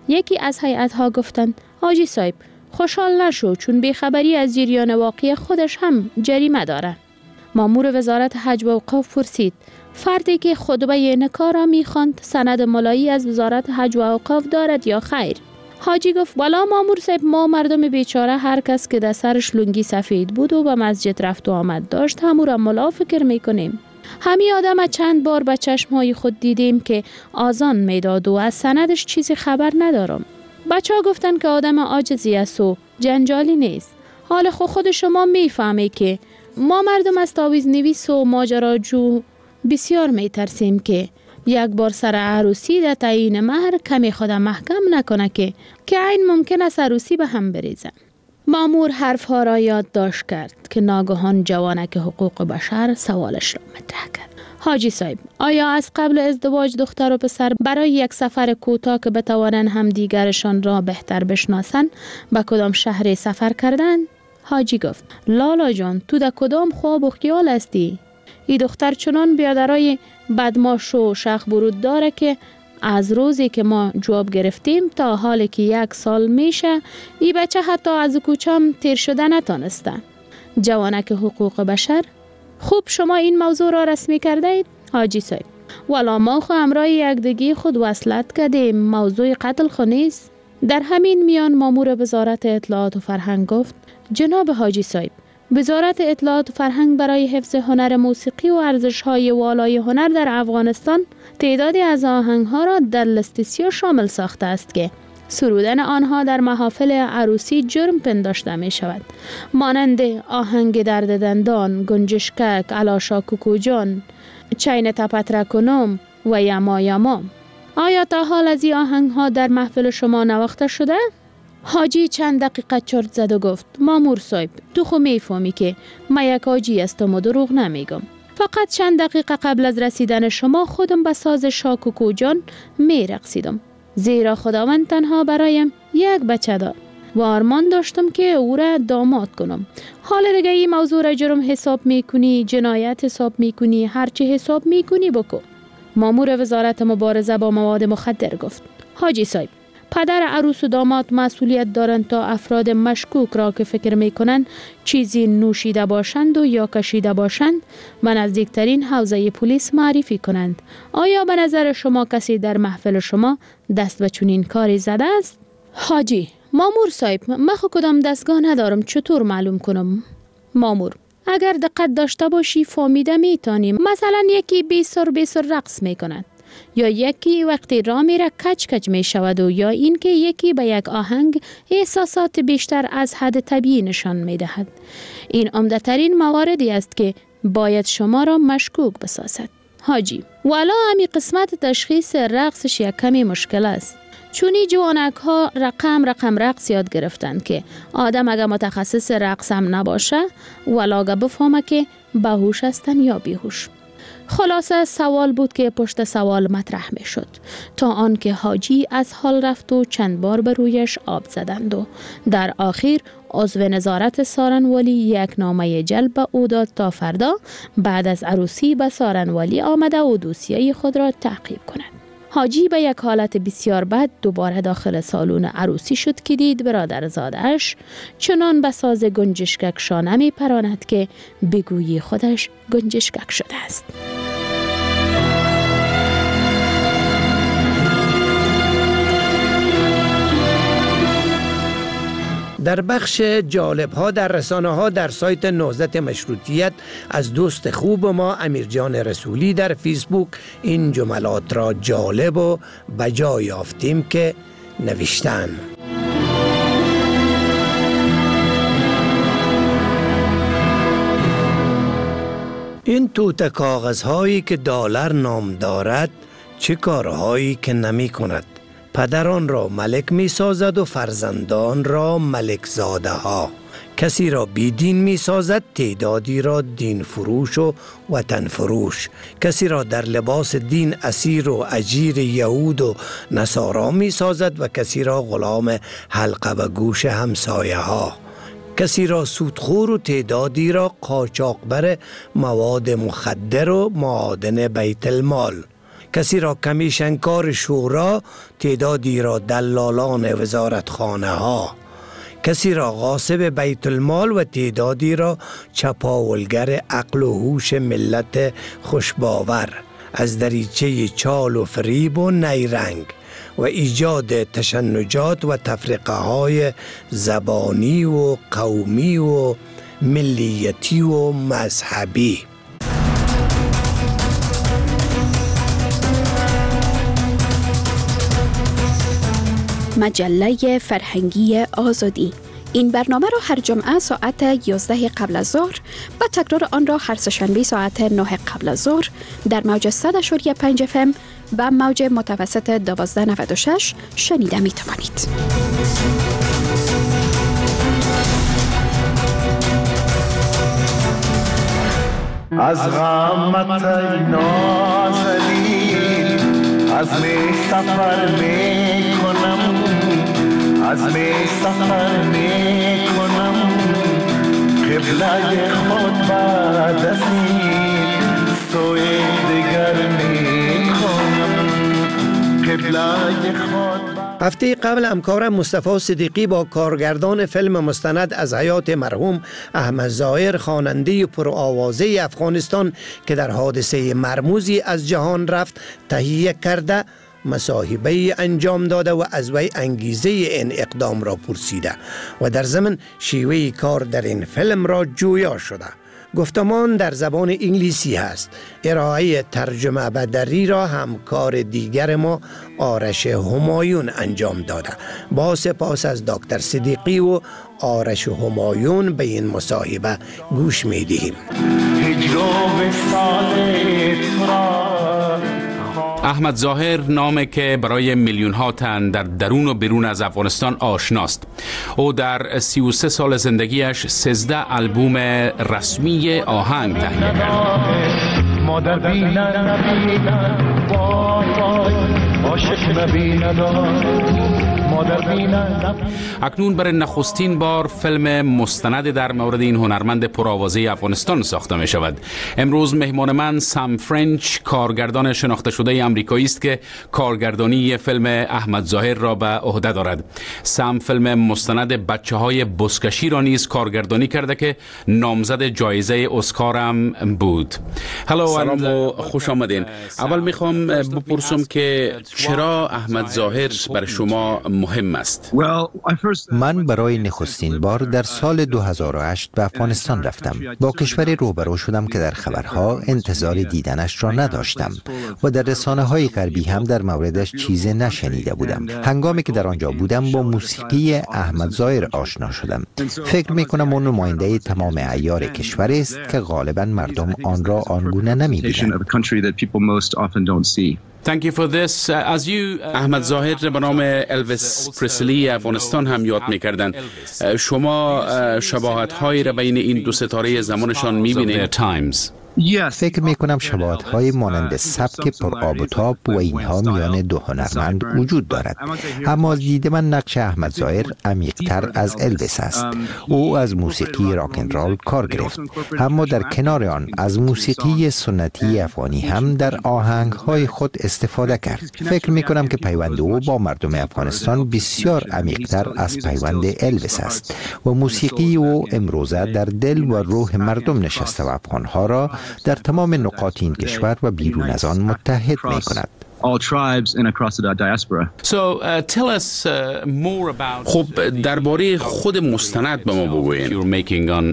S11: یکی از هیئت‌ها گفتند حاجی صاحب خوشحال نشو چون بیخبری از جریان واقعی خودش هم جریمه داره. مامور وزارت حج و اوقاف پرسید فردی که خطبه نکاح را می‌خواند سند ملایی از وزارت حج و اوقاف دارد یا خیر؟ حاجی گفت والا مامور صاحب ما مردم بیچاره هر کس که در سرش لنگی سفید بود و به مسجد رفت و آمد داشت همو را ملا فکر میکنیم. همین آدم چند بار به چشمهای خود دیدیم که آزان میداد و از سندش چیزی خبر ندارم. بچه ها گفتن که آدم عاجزی است و جنجالی نیست. حال خود خود شما میفهمی که ما مردم از تاویز نویس و ماجراجو بسیار میترسیم که یک بار سر عروسی در تعیین مهر کمی خود محکم نکنه که که این ممکن است عروسی به هم بریزه. مامور حرفها را یادداشت کرد که ناگهان جوانک حقوق بشر سوالش را مطرح کرد. حاجی صاحب آیا از قبل ازدواج دختر و پسر برای یک سفر کوتاه که بتوانند هم دیگرشان را بهتر بشناسند به کدام شهر سفر کردند؟ حاجی گفت لالا جان تو در کدام خواب و خیال هستی؟ ای دختر چنان بیادرای بدماش و شخ برود داره که از روزی که ما جواب گرفتیم تا حالی که یک سال میشه ای بچه حتی از کوچم تیر شده نتانسته. جوانک حقوق بشر خوب شما این موضوع را رسمی کرده اید؟ حاجی صاحب والا ما خو همراه یکدیگی خود وصلت کردیم، موضوع قتل خو نیست. در همین میان مامور وزارت اطلاعات و فرهنگ گفت جناب حاجی صاحب وزارت اطلاعات و فرهنگ برای حفظ هنر موسیقی و ارزش‌های والای هنر در افغانستان تعدادی از آهنگ‌ها را در لیست سیاه شامل ساخته است که سرودن آنها در محافل عروسی جرم پنداشته می شود. مانند آهنگ درد دندان، گنجشکک، علاشا کوکو جان، چین تپتره کنم و یما یما. آیا تا حال از این آهنگ‌ها در محفل شما نواخته شده؟ حاجی چند دقیقه چرت زد و گفت مامور صاحب تو خو میفهمی که ما یک حاجی هستم و دروغ نمیگم. فقط چند دقیقه قبل از رسیدن شما خودم به ساز شاکوکو جان می رقصیدم، زیرا خداوند تنها برایم یک بچه داد و آرمان داشتم که او را داماد کنم. حال دیگه این موضوع را جرم حساب میکنی، جنایت حساب میکنی، هرچی حساب میکنی بکن. مامور وزارت مبارزه با مواد مخدر گفت حاجی صاحب پدر عروس و داماد مسئولیت دارند تا افراد مشکوک را که فکر میکنند چیزی نوشیده باشند و یا کشیده باشند و نزدیکترین حوزه پلیس معرفی کنند. آیا به نظر شما کسی در محفل شما دست به چنین کاری زده است؟ حاجی مامور صاحب من خود کدام دستگاه ندارم، چطور معلوم کنم؟ مامور اگر دقت داشته باشی فهمیده میتونیم. مثلا یکی بیسر بیسر رقص میکند، یا یکی وقتی را میره کچ کچ می شود و یا اینکه یکی به یک آهنگ احساسات بیشتر از حد طبیعی نشان می دهد. این عمده ترین مواردی است که باید شما را مشکوک بسازد. حاجی والا همی قسمت تشخیص رقصش یک کمی مشکل است، چونی جوانک ها رقم رقم رقص یاد گرفتند که آدم اگر متخصص رقص هم نباشه ولاگه بفهمه که باهوش هستن یا بیهوش. خلاصه سوال بود که پشت سوال مطرح می شد تا آنکه حاجی از حال رفت و چند بار به رویش آب زدند و در آخر عضو نظارت سارنوالی یک نامه جلب به او داد تا فردا بعد از عروسی به سارنوالی آمده و دوسیه خود را تعقیب کند. حاجی به یک حالت بسیار بد دوباره داخل سالن عروسی شد که دید برادرزادش چنان به ساز گنجشکک شانه می پراند که بگویی خودش گنجشکک شده است.
S7: در بخش جالب ها در رسانه ها در سایت نهضت مشروطیت از دوست خوب ما امیرجان رسولی در فیسبوک این جملات را جالب و بجا یافتیم که نوشتن: این توته کاغذ هایی که دلار نام دارد چه کارهایی که نمی کند. پدران را ملک می سازد و فرزندان را ملک زاده ها. کسی را بیدین می سازد، تعدادی را دین فروش و وطن فروش. کسی را در لباس دین اسیر و اجیر یهود و نصارا می سازد و کسی را غلام حلقه و گوش همسایه ها. کسی را سودخور و تعدادی را قاچاقبر مواد مخدر و معادن بیت المال. کسی را کمیشنکار شورا، تعدادی را دلالان وزارتخانه ها، کسی را غاصب بیت المال و تعدادی را چپاولگر عقل و هوش ملت خوشباور از دریچه چال و فریب و نیرنگ و ایجاد تشنجات و تفرقه های زبانی و قومی و ملیتی و مذهبی.
S12: مجله فرهنگی آزادی. این برنامه را هر جمعه ساعت یازده قبل از ظهر و تکرار آن را هر سه‌شنبه ساعت نه قبل از ظهر در موج صد و پنج اف ام و موج متوسط دوازده نود و شش شنیده می توانید.
S13: از غمت نازلی از می سفر می کنم، از می سفر می کنم، قبله خود بعد از این سوی دیگر می کنم، قبله خود.
S7: هفته قبل همکارم مصطفی صدیقی با کارگردان فیلم مستند از حیات مرحوم احمد ظاهر، خواننده پرآوازه افغانستان که در حادثه مرموزی از جهان رفت، تهیه کرده مصاحبه انجام داده و از وی انگیزه این اقدام را پرسیده و در ضمن شیوه کار در این فیلم را جویا شده. گفتمان در زبان انگلیسی هست. ارائه ترجمه به دری را همکار دیگر ما آرش همایون انجام داده. با سپاس از دکتر صدیقی و آرش همایون به این مصاحبه گوش می دهیم.
S5: احمد ظاهر نامی که برای میلیون ها تن در درون و بیرون از افغانستان آشناست. او در سی و سه سال زندگیش سیزده البوم رسمی آهنگ تهیه کرد. مادر بینن نبینن وای وای عاشق نبینن. اکنون برای نخستین بار فیلم مستند در مورد این هنرمند پرآوازه افغانستان ساخته می شود. امروز مهمان من سام فرنچ، کارگردان شناخته شده آمریکایی است که کارگردانی فیلم احمد ظاهر را به عهده دارد. سام فیلم مستند بچه های بزکشی را نیز کارگردانی کرده که نامزد جایزه اسکار هم بود. هلو، سلام و خوش آمدین. اول میخوام بپرسم که چرا احمد ظاهر برای شما مهم است؟
S1: من برای نخستین بار در سال دو هزار و هشت به افغانستان رفتم. با کشوری روبرو شدم که در خبرها انتظار دیدنش را نداشتم و در رسانه های غربی هم در موردش چیزی نشنیده بودم. هنگامی که در آنجا بودم با موسیقی احمد ظاهر آشنا شدم. فکر می کنم اون نماینده تمام اعیار کشور است که غالبا مردم آن را آنگونه نمی بینند.
S5: Thank you for this. As you احمد ظاهر به نام الویس پرسلی افغانستان هم یاد می‌کردند. شما شباهت هایی را بین این دو ستاره زمانشان می‌بینید؟
S1: فکر می کنم شباهت های مانند سبک پر آب و تاب و اینها میان دو هنرمند وجود دارد، اما از دید من نقش احمد ظاهر عمیق‌تر از الویس است. او از موسیقی راکن رول کار گرفت، اما در کنار آن از موسیقی سنتی افغانی هم در آهنگ های خود استفاده کرد. فکر می کنم که پیوند او با مردم افغانستان بسیار عمیق‌تر از پیوند الویس است و موسیقی او امروزه در دل و روح مردم نشسته و افغانها را در تمام نقاط این کشور و بیرون از آن متحد می کند.
S5: خب درباره خود مستند به ما بگویید.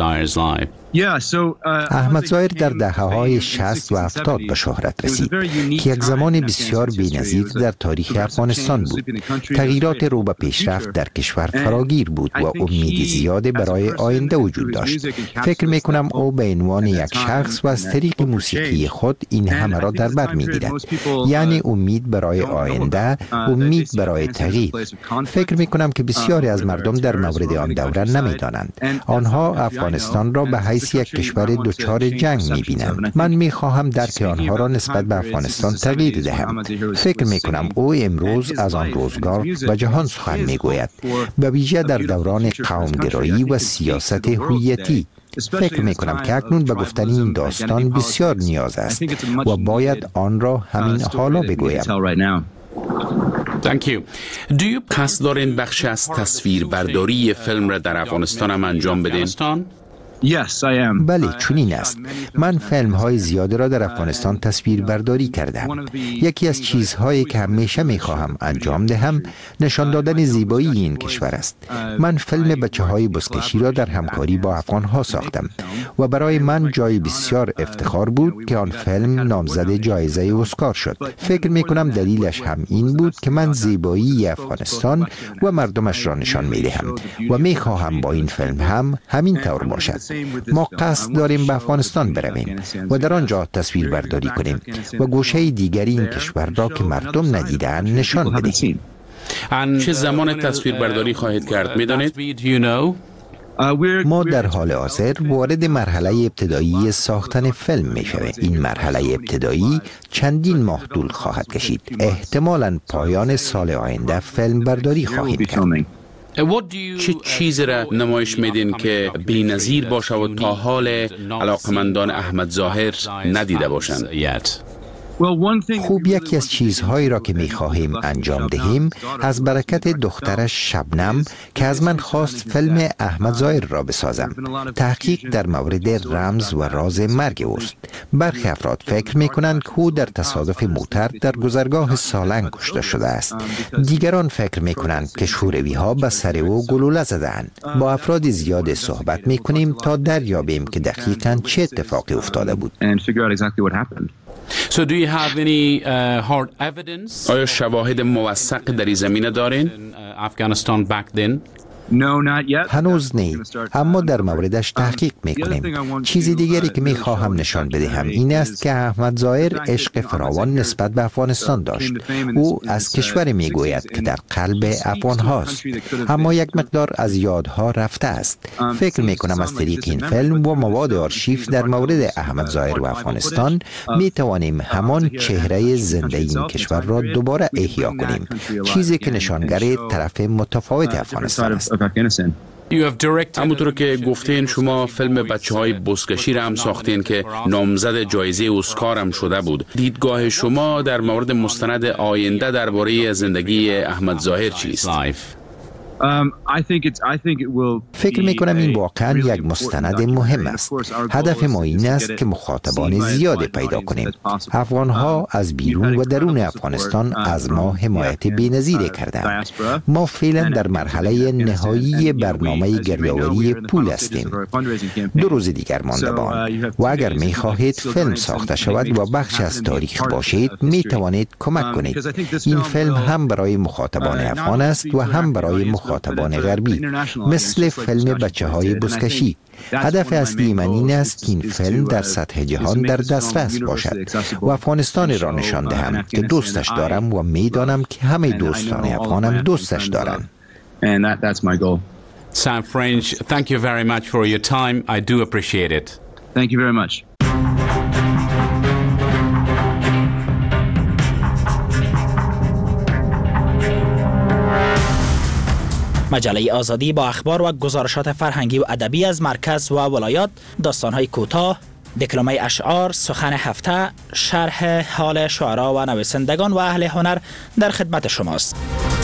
S1: احمد ظاهر در دهه‌های شصت و هفتاد به شهرت رسید که یک زمان بسیار بی‌نظیر در تاریخ افغانستان بود. تغییرات رو به پیشرفت در کشور فراگیر بود و امید زیادی برای آینده وجود داشت. فکر می‌کنم او به عنوان یک شخص و از طریق موسیقی خود این همه را در بر می‌گیرد، یعنی امید برای آینده، امید برای تغییر. فکر می‌کنم که بسیاری از مردم در مورد آن دوره نمی‌دانند. آنها افغانستان را به حیث یک کشور دچار جنگ می‌بینند. من می‌خواهم درک آنها را نسبت به افغانستان تغییر دهم. فکر می‌کنم او امروز از آن روزگار به جهان سخن می‌گوید، به ویژه در دوران قوم‌گرایی و سیاست هویتی. فکر می کنم که اکنون به گفتن این داستان بسیار نیاز است و باید آن را همین حالا بگویم.
S5: Thank you. Do you قصد دارین بخش از تصویر برداری فیلم را در افغانستان هم انجام بدین؟
S1: بله، چنین است. من فیلم های زیاد را در افغانستان تصویر برداری کردم. یکی از چیزهایی که همیشه می خواهم انجام دهم نشان دادن زیبایی این کشور است. من فیلم بچه های بزکشی را در همکاری با افغان ها ساختم و برای من جای بسیار افتخار بود که آن فیلم نامزد جایزه اسکار شد. فکر می کنم دلیلش هم این بود که من زیبایی افغانستان و مردمش را نشان می دهم و می خواهم با این فیلم هم همین طور باشد. ما قصد داریم به افغانستان برویم و در آنجا تصویر برداری کنیم و گوشه دیگری این کشور را که مردم ندیدن نشان بدهیم.
S5: چه زمان تصویر برداری خواهید کرد میدانید؟
S1: ما در حال حاضر وارد مرحله ابتدایی ساختن فیلم می شویم. این مرحله ابتدایی چندین ماه طول خواهد کشید. احتمالاً پایان سال آینده فیلم برداری خواهیم کرد.
S5: چه چیزی را نمایش میدین که بی‌نظیر باشه و تا حال علاقمندان احمد ظاهر ندیده باشند؟
S1: خوب، یکی از چیزهایی را که می خواهیم انجام دهیم از برکت دخترش شبنم که از من خواست فیلم احمد ظاهر را بسازم. تحقیق در مورد رمز و راز مرگ اوست. برخی افراد فکر می کنند که او در تصادف موتر در گذرگاه سالنگ کشته شده است. دیگران فکر می کنند که شوروی ها به سر او گلوله زدند. با افراد زیاد صحبت می کنیم تا دریابیم که دقیقاً چه اتفاقی افتاده بود.
S5: So do you have any uh, hard evidence? آیا شواهد موثق در این زمینه دارین؟ Afghanistan back then.
S1: هنوز نه، اما در موردش تحقیق میکنیم. چیزی دیگری که میخواهم نشان بدهم این است که احمد ظاهر عشق فراوان نسبت به افغانستان داشت. او از کشور میگوید که در قلب افغان هاست، اما یک مقدار از یادها رفته است. فکر میکنم از طریق این فیلم و مواد آرشیف در مورد احمد ظاهر و افغانستان میتوانیم همان چهره زنده این کشور را دوباره احیا کنیم، چیزی که نشانگر طرف متفاوت افغانستان است.
S5: همونطور که گفتین شما فیلم بچه های بزکشی را هم ساختین که نامزد جایزه اسکار هم شده بود. دیدگاه شما در مورد مستند آینده درباره زندگی احمد ظاهر چیست؟
S1: فکر می کنم این واقعا یک مستند مهم است. هدف ما این است که مخاطبان زیاد پیدا کنیم. افغان ها از بیرون و درون افغانستان از ما حمایت بی‌نظیری کردند. ما فعلا در مرحله نهایی برنامه گردآوری پول هستیم. دو روز دیگر مانده به آن و اگر می خواهید فیلم ساخته شود و بخش از تاریخ باشید می توانید کمک کنید. این فیلم هم برای مخاطبان افغان است و هم برای مخاطبان غربی، مثل فیلم بچه های بزکشی. هدف اصلی من این است که این فیلم در سطح جهان در دسترس باشد و افغانستان را نشان دهم که دوستش دارم و میدانم که همه دوستان افغانم دوستش دارند.
S5: Sam French, thank you very much for your time. I do appreciate it.
S14: Thank you very much.
S15: مجله آزادی با اخبار و گزارشات فرهنگی و ادبی از مرکز و ولایات، داستان‌های کوتاه، دکلمه اشعار، سخن هفته، شرح حال شعرا و نویسندگان و اهل هنر در خدمت شماست.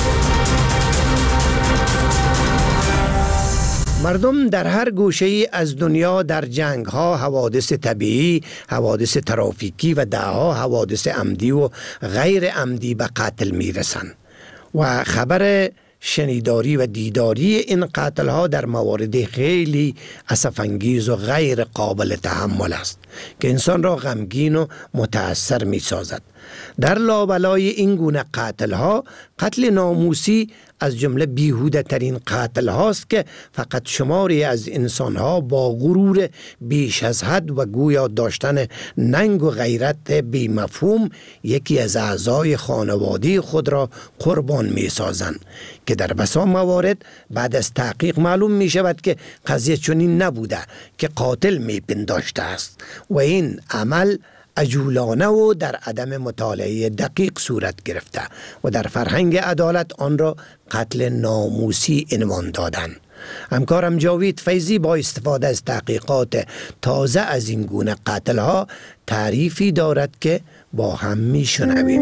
S7: مردم در هر گوشه از دنیا در جنگ ها، حوادث طبیعی، حوادث ترافیکی و دهها حوادث عمدی و غیر عمدی به قتل میرسند و خبر شنیداری و دیداری این قتل ها در موارد خیلی اسف‌انگیز و غیر قابل تحمل است که انسان را غمگین و متأثر می سازد. در لابلای این گونه قتل ها، قتل ناموسی از جمله بیهوده ترین قتل هاست که فقط شماری از انسان ها با غرور بیش از حد و گویا داشتن ننگ و غیرت بی مفهوم یکی از اعضای خانواده خود را قربان می سازند که در بسا موارد بعد از تحقیق معلوم می شود که قضیه چنین نبوده که قاتل می پنداشته است و این عمل عجولانه و در عدم مطالعه دقیق صورت گرفته و در فرهنگ عدالت آن را قتل ناموسی عنوان دادند. همکارم جاوید فیضی با استفاده از تحقیقات تازه از این گونه قتل ها تعریفی دارد که با هم میشنویم.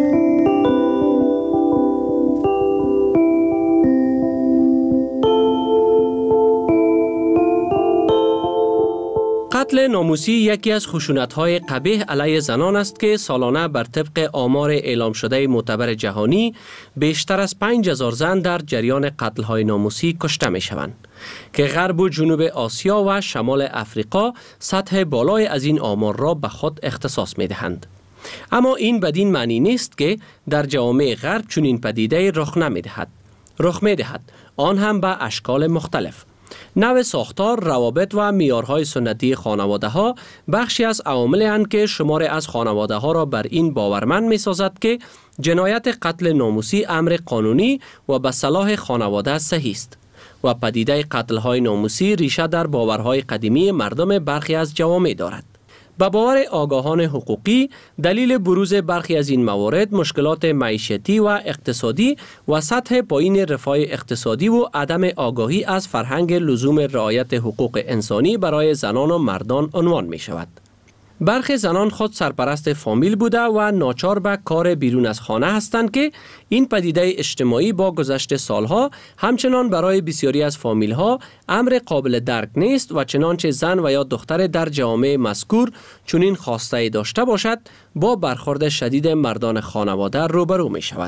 S14: قتل ناموسی یکی از خشونت‌های قبیح علیه زنان است که سالانه بر طبق آمار اعلام شده معتبر جهانی بیشتر از پنج هزار زن در جریان قتل‌های ناموسی کشته می‌شوند که غرب و جنوب آسیا و شمال افریقا سطح بالای از این آمار را به خود اختصاص می‌دهند. اما این بدین معنی نیست که در جوامع غرب چنین پدیده رخ نمی‌دهد. رخ می‌دهد، آن هم به اشکال مختلف. نوع ساختار، روابط و معیارهای سنتی خانواده ها بخشی از عواملی اند که شماری از خانواده ها را بر این باورمند می سازد که جنایت قتل ناموسی امر قانونی و به صلاح خانواده صحیح است و پدیده قتل های ناموسی ریشه در باورهای قدیمی مردم برخی از جوامع دارد. به باور آگاهان حقوقی، دلیل بروز برخی از این موارد مشکلات معیشتی و اقتصادی و سطح پایین رفاه اقتصادی و عدم آگاهی از فرهنگ لزوم رعایت حقوق انسانی برای زنان و مردان عنوان می شود. برخی زنان خود سرپرست فامیل بوده و ناچار به کار بیرون از خانه هستند که این پدیده اجتماعی با گذشت سالها همچنان برای بسیاری از فامیل ها امر قابل درک نیست و چنانچه زن و یا دختر در جامعه مذکور چنین خواسته داشته باشد با برخورد شدید مردان خانواده روبرو می شود.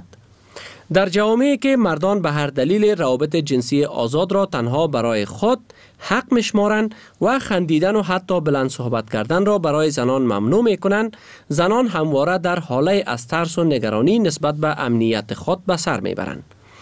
S14: در جوامعی که مردان به هر دلیل روابط جنسی آزاد را تنها برای خود حق میشمارند و خندیدن و حتی بلند صحبت کردن را برای زنان ممنوع میکنند، زنان همواره در حاله از ترس و نگرانی نسبت به امنیت خود به سر میبرند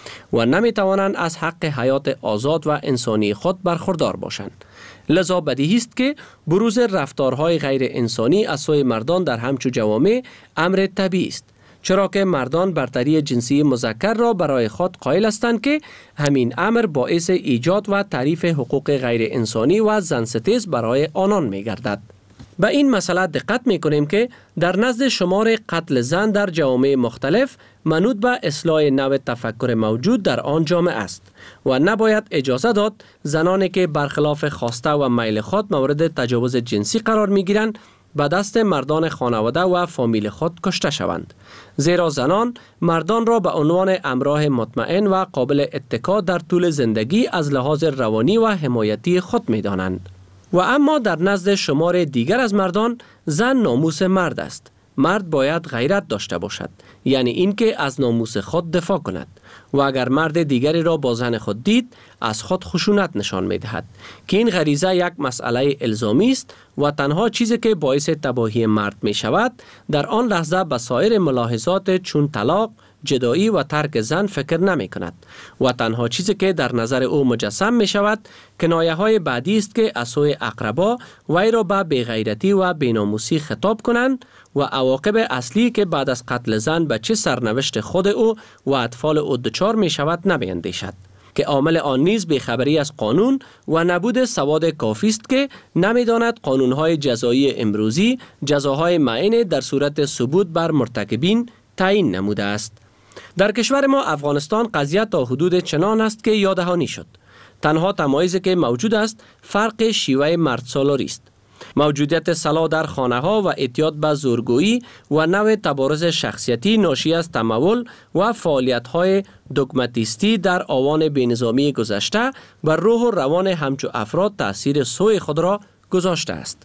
S14: و نمیتوانند از حق حیات آزاد و انسانی خود برخوردار باشند. لذا بدیهی است که بروز رفتارهای غیر انسانی از سوی مردان در همچو جوامع امر طبیعی است، چرا که مردان برتری جنسی مذکر را برای خود قائل هستند که همین امر باعث ایجاد و تعریف حقوق غیر انسانی و زنستیز برای آنان می گردد. به این مسئله دقت می کنیم که در نزد شمار قتل زن در جوامع مختلف منوط به اصلاح نوع تفکر موجود در آن جامعه است و نباید اجازه داد زنانی که برخلاف خواسته و میل خود مورد تجاوز جنسی قرار می گیرند به دست مردان خانواده و فامیل خود کشته شوند، زیرا زنان مردان را به عنوان همراه مطمئن و قابل اتکا در طول زندگی از لحاظ روانی و حمایتی خود می دانند. و اما در نزد شمار دیگر از مردان زن ناموس مرد است. مرد باید غیرت داشته باشد، یعنی اینکه از ناموس خود دفاع کند و اگر مرد دیگری را با زن خود دید از خود خشونت نشان می دهد که این غریزه یک مسئله الزامی است و تنها چیزی که باعث تباهی مرد می شود در آن لحظه به سایر ملاحظات چون طلاق، جدایی و ترک زن فکر نمی کند و تنها چیزی که در نظر او مجسم می شود کنایه های بعدی است که از سوی اقربا وی را به بی‌غیرتی و بی‌ناموسی خطاب کنند و عواقب اصلی که بعد از قتل زن به چه سرنوشت خود او و اطفال او دچار می شود نمی‌اندیشد که عامل آن نیز بی‌خبری از قانون و نبود سواد کافی است که نمی‌داند قانون‌های جزایی امروزی جزاهای معین در صورت ثبوت بر مرتکبین تعیین نموده است. در کشور ما افغانستان قضیه تا حدود چنان است که یادهانی شد. تنها تمایزی که موجود است فرق شیوه مردسالاری است. موجودیت سلا در خانه ها و اعتیاد به زورگویی و نوع تبارز شخصیتی ناشی از تمول و فعالیت های دوگماتیستی در آوان بینظامی گذشته بر روح و روان همچو افراد تأثیر سوء خود را گذاشته است.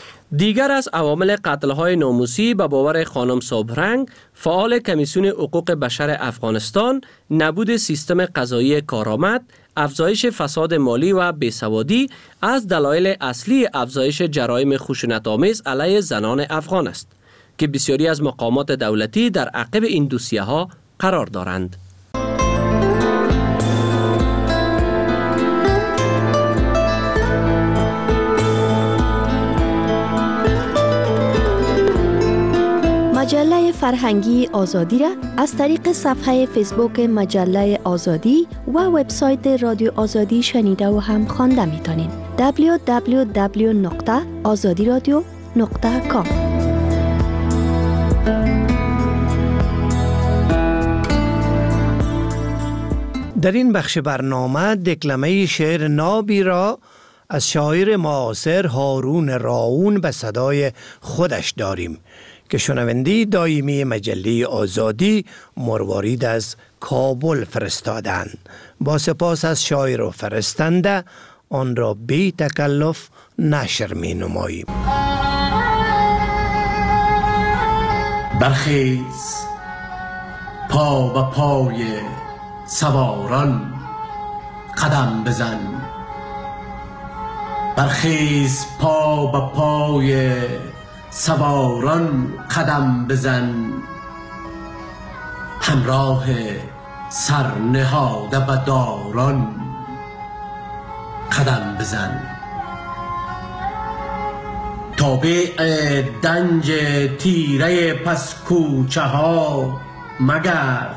S14: دیگر از عوامل قتل‌های ناموسی به باور خانم صبحرنگ، فعال کمیسیون حقوق بشر افغانستان، نبود سیستم قضایی کارآمد، افزایش فساد مالی و بیسوادی از دلایل اصلی افزایش جرایم خشونت‌آمیز علیه زنان افغان است که بسیاری از مقامات دولتی در عقب این دوسیه‌ها قرار دارند.
S9: مجله فرهنگی آزادی را از طریق صفحه فیسبوک مجله آزادی و وبسایت رادیو آزادی شنیده و هم خوانده میتونین. دبلیو دبلیو دبلیو نقطه آزادی رادیو نقطه کام.
S7: در این بخش برنامه دکلمه شعر نابی را از شاعر معاصر هارون راون به صدای خودش داریم که شنونده دائمی مجله آزادی مروارید از کابل فرستادند. با سپاس از شاعر و فرستنده آن را بی تکلف نشر می نماییم.
S16: برخیز پا به پای سواران قدم بزن، برخیز پا به پای سواران قدم بزن، همراه سر نهاده به داران قدم بزن. تابع دنج تیره پس کوچه ها مگرد،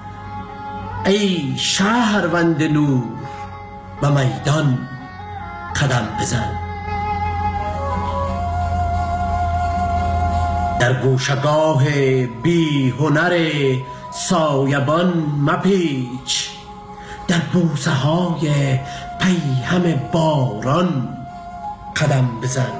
S16: ای شهروند نور به میدان قدم بزن. در گوشگاه بی هنر سایبان مپیچ، در بوسه های پیهم باران قدم بزن.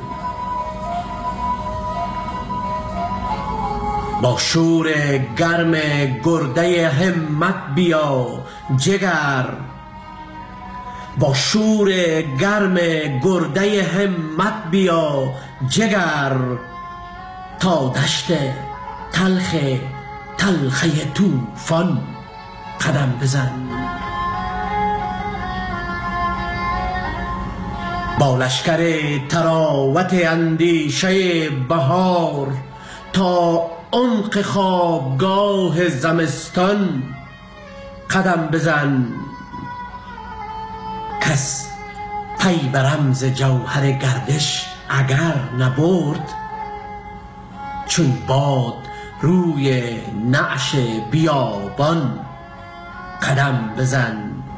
S16: با شور گرم گرده همت بیا جگر، با شور گرم گرده همت بیا جگر، تا دشت تلخ تلخه توفان قدم بزن. با لشکر تراوت اندیشه بهار تا عمق خوابگاه زمستان قدم بزن. کس پی به رمز جوهر گردش اگر نبرد، چون باد روی نعش بیابان قدم بزن.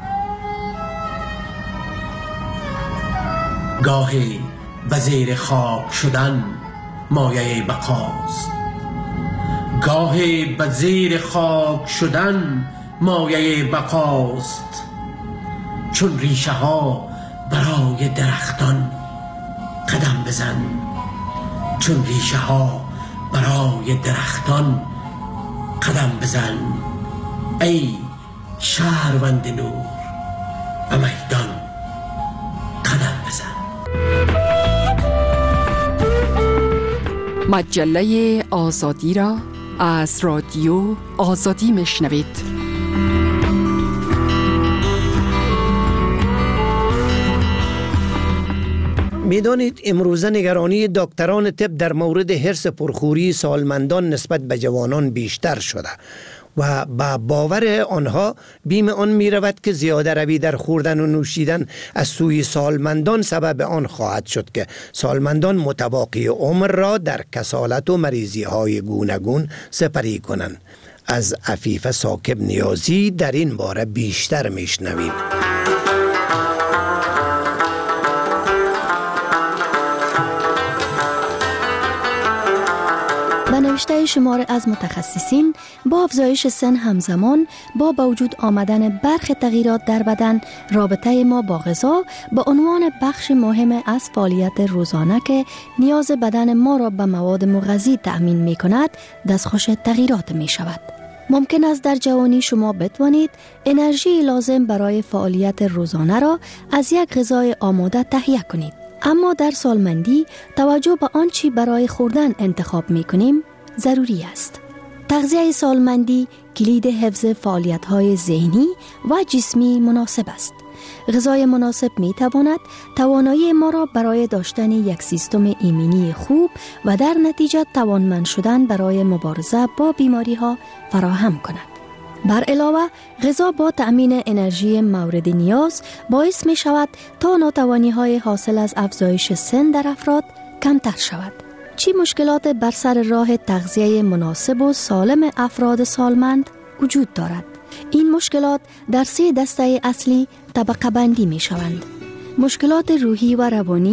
S16: گاهی به زیر خاک شدن مایه بقاست، گاهی به زیر خاک شدن مایه بقاست، چون ریشه ها برای درختان قدم بزن، چون ریشه ها برای درختان قدم بزن. ای شهروند نور به میدان قدم بزن.
S6: مجله آزادی را از رادیو آزادی میشنوید.
S7: میدانید امروزه نگرانی دکتران طب در مورد حرص پرخوری سالمندان نسبت به جوانان بیشتر شده و با باور آنها بیم آن می رود که زیاده روی در خوردن و نوشیدن از سوی سالمندان سبب آن خواهد شد که سالمندان متباقی عمر را در کسالت و مریضی های گوناگون سپری کنند. از عفیفه ثاقب نیازی در این باره بیشتر میشنویم.
S9: به نوشته شمار از متخصصین، با افزایش سن همزمان با به وجود آمدن برخی تغییرات در بدن، رابطه ما با غذا به عنوان بخش مهم از فعالیت روزانه که نیاز بدن ما را به مواد مغذی تأمین می کند دستخوش تغییرات می شود. ممکن است در جوانی شما بتوانید انرژی لازم برای فعالیت روزانه را از یک غذای آماده تهیه کنید. اما در سالمندی توجه به آنچه برای خوردن انتخاب می کنیم ضروری است. تغذیه سالمندی کلید حفظ فعالیت‌های ذهنی و جسمی مناسب است. غذای مناسب می تواند توانایی ما را برای داشتن یک سیستم ایمنی خوب و در نتیجه توانمند شدن برای مبارزه با بیماری‌ها فراهم کند. بر علاوه غذا با تأمین انرژی مورد نیاز باعث می شود تا ناتوانی های حاصل از افزایش سن در افراد کمتر شود. چی مشکلات بر سر راه تغذیه مناسب و سالم افراد سالمند وجود دارد؟ این مشکلات در سه دسته اصلی طبقه بندی می شوند. مشکلات روحی و روانی،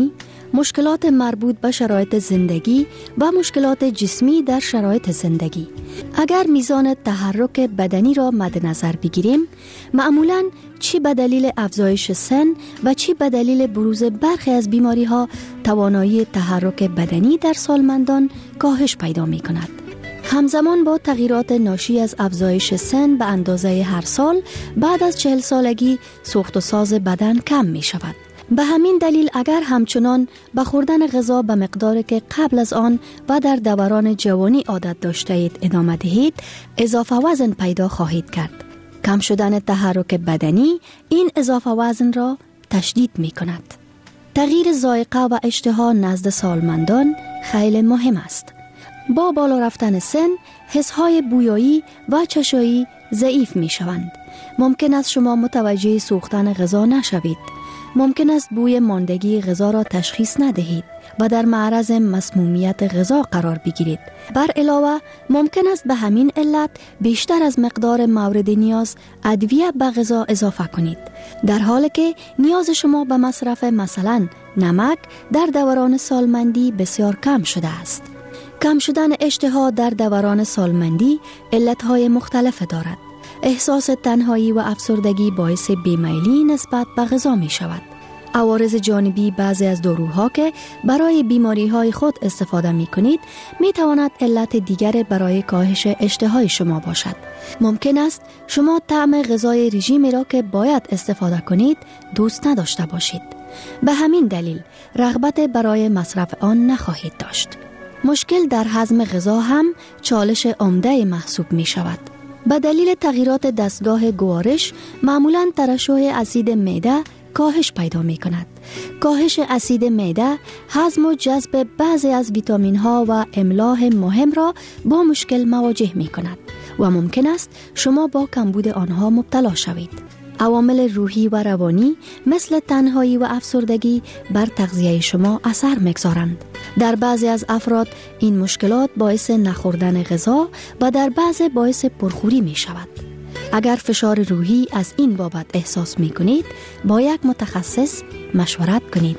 S9: مشکلات مربوط به شرایط زندگی و مشکلات جسمی در شرایط زندگی. اگر میزان تحرک بدنی را مد نظر بگیریم، معمولاً چی به دلیل افزایش سن و چی به دلیل بروز برخی از بیماری ها توانایی تحرک بدنی در سالمندان کاهش پیدا می کند. همزمان با تغییرات ناشی از افزایش سن به اندازه هر سال، بعد از چهل سالگی سوخت و ساز بدن کم می شود. به همین دلیل اگر همچنان به خوردن غذا به مقداری که قبل از آن و در دوران جوانی عادت داشته اید ادامه دهید، اضافه وزن پیدا خواهید کرد. کم شدن تحرک بدنی این اضافه وزن را تشدید می کند. تغییر ذائقه و اشتها نزد سالمندان خیلی مهم است. با بالا رفتن سن، حسهای بویایی و چشایی ضعیف می شوند. ممکن است شما متوجه سوختن غذا نشوید. ممکن است بوی ماندگی غذا را تشخیص ندهید و در معرض مسمومیت غذا قرار بگیرید. بر علاوه ممکن است به همین علت بیشتر از مقدار مورد نیاز ادویه به غذا اضافه کنید، در حالی که نیاز شما به مصرف مثلا نمک در دوران سالمندی بسیار کم شده است. کم شدن اشتها در دوران سالمندی علتهای مختلف دارد. احساس تنهایی و افسردگی باعث بیمیلی نسبت به غذا می شود. عوارض جانبی بعضی از داروها که برای بیماری های خود استفاده می کنید می تواند علت دیگر برای کاهش اشتهای شما باشد. ممکن است شما طعم غذای رژیمی را که باید استفاده کنید دوست نداشته باشید. به همین دلیل رغبت برای مصرف آن نخواهید داشت. مشکل در هضم غذا هم چالش عمده محسوب می شود. به دلیل تغییرات دستگاه گوارش، معمولاً ترشح اسید معده کاهش پیدا می کند. کاهش اسید معده، هضم و جذب بعضی از ویتامین ها و املاح مهم را با مشکل مواجه می کند و ممکن است شما با کمبود آنها مبتلا شوید. عوامل روحی و روانی مثل تنهایی و افسردگی بر تغذیه شما اثر می‌گذارند. در بعضی از افراد این مشکلات باعث نخوردن غذا و در بعضی باعث پرخوری می شود. اگر فشار روحی از این بابت احساس می کنید، با یک متخصص مشورت کنید.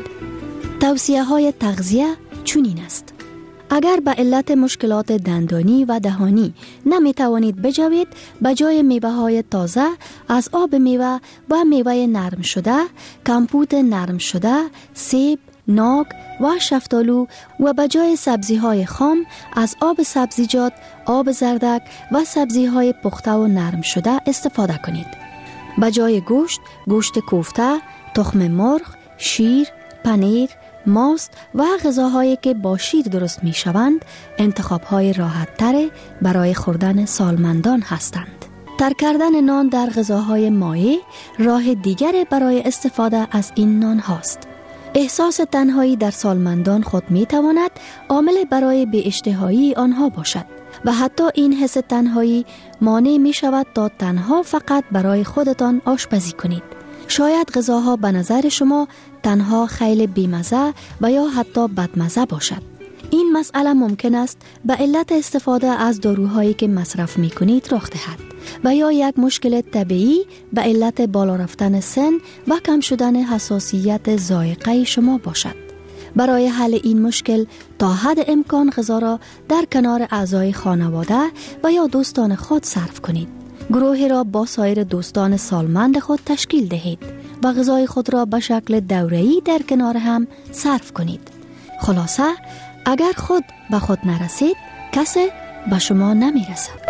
S9: توصیه های تغذیه چنین است: اگر به علت مشکلات دندانی و دهانی نمی توانید بجوید، به جای میوه های تازه از آب میوه و میوه نرم شده، کمپوت نرم شده، سیب، ناک و شفتالو و به جای سبزی های خام از آب سبزیجات، آب زردک و سبزی های پخته و نرم شده استفاده کنید. به جای گوشت، گوشت کوفته، تخم مرغ، شیر، پنیر، ماست و غذاهایی که با شیر درست می شوند انتخاب‌های راحت‌تر برای خوردن سالمندان هستند. ترک کردن نان در غذاهای مایع راه دیگر برای استفاده از این نان هاست. احساس تنهایی در سالمندان خود می تواند عامل برای بی‌اشتهایی آنها باشد و حتی این حس تنهایی مانع می شود تا تنها فقط برای خودتان آشپزی کنید. شاید غذاها به نظر شما تنها خیلی بیمزه و یا حتی بدمزه باشد. این مسئله ممکن است به علت استفاده از داروهایی که مصرف می کنید رخ دهد و یا یک مشکل طبیعی به علت بالا رفتن سن و کم شدن حساسیت ذائقه شما باشد. برای حل این مشکل تا حد امکان غذا را در کنار اعضای خانواده و یا دوستان خود صرف کنید. گروهی را با سایر دوستان سالمند خود تشکیل دهید و غذای خود را به شکل دوره‌ای در کنار هم صرف کنید. خلاصه اگر خود به خود نرسید، کسی به شما نمی رسد.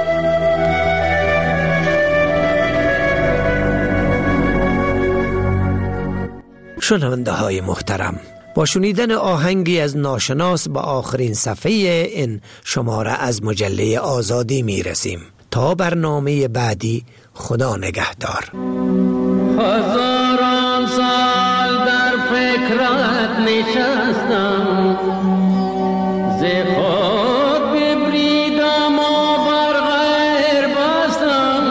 S7: شنونده های محترم، با شنیدن آهنگی از ناشناس به آخرین صفحه این شماره از مجله آزادی می رسیم. تا برنامه بعدی، خدا نگهدار.
S13: هزاران سال در فکرت نشستم، ز خود ببریدم و بر غیر بستم،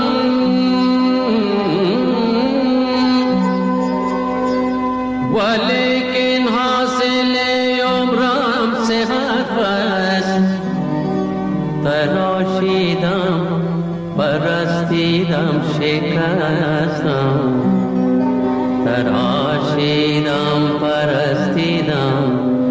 S13: ولیکن حاصل عمرم صحت بست. تراشیدم، پرستیدم، شکستم، تراشیدم، پرستیدم،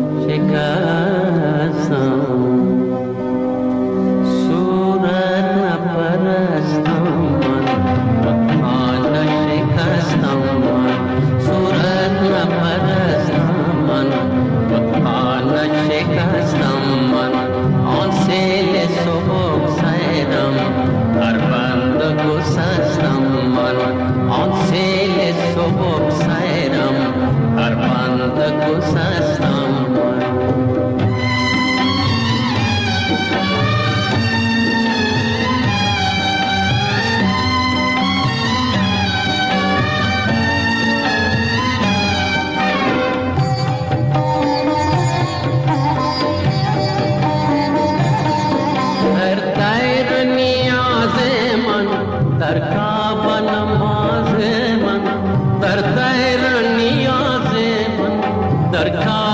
S13: کعبه نماز من در تیر نیاز من در کعبه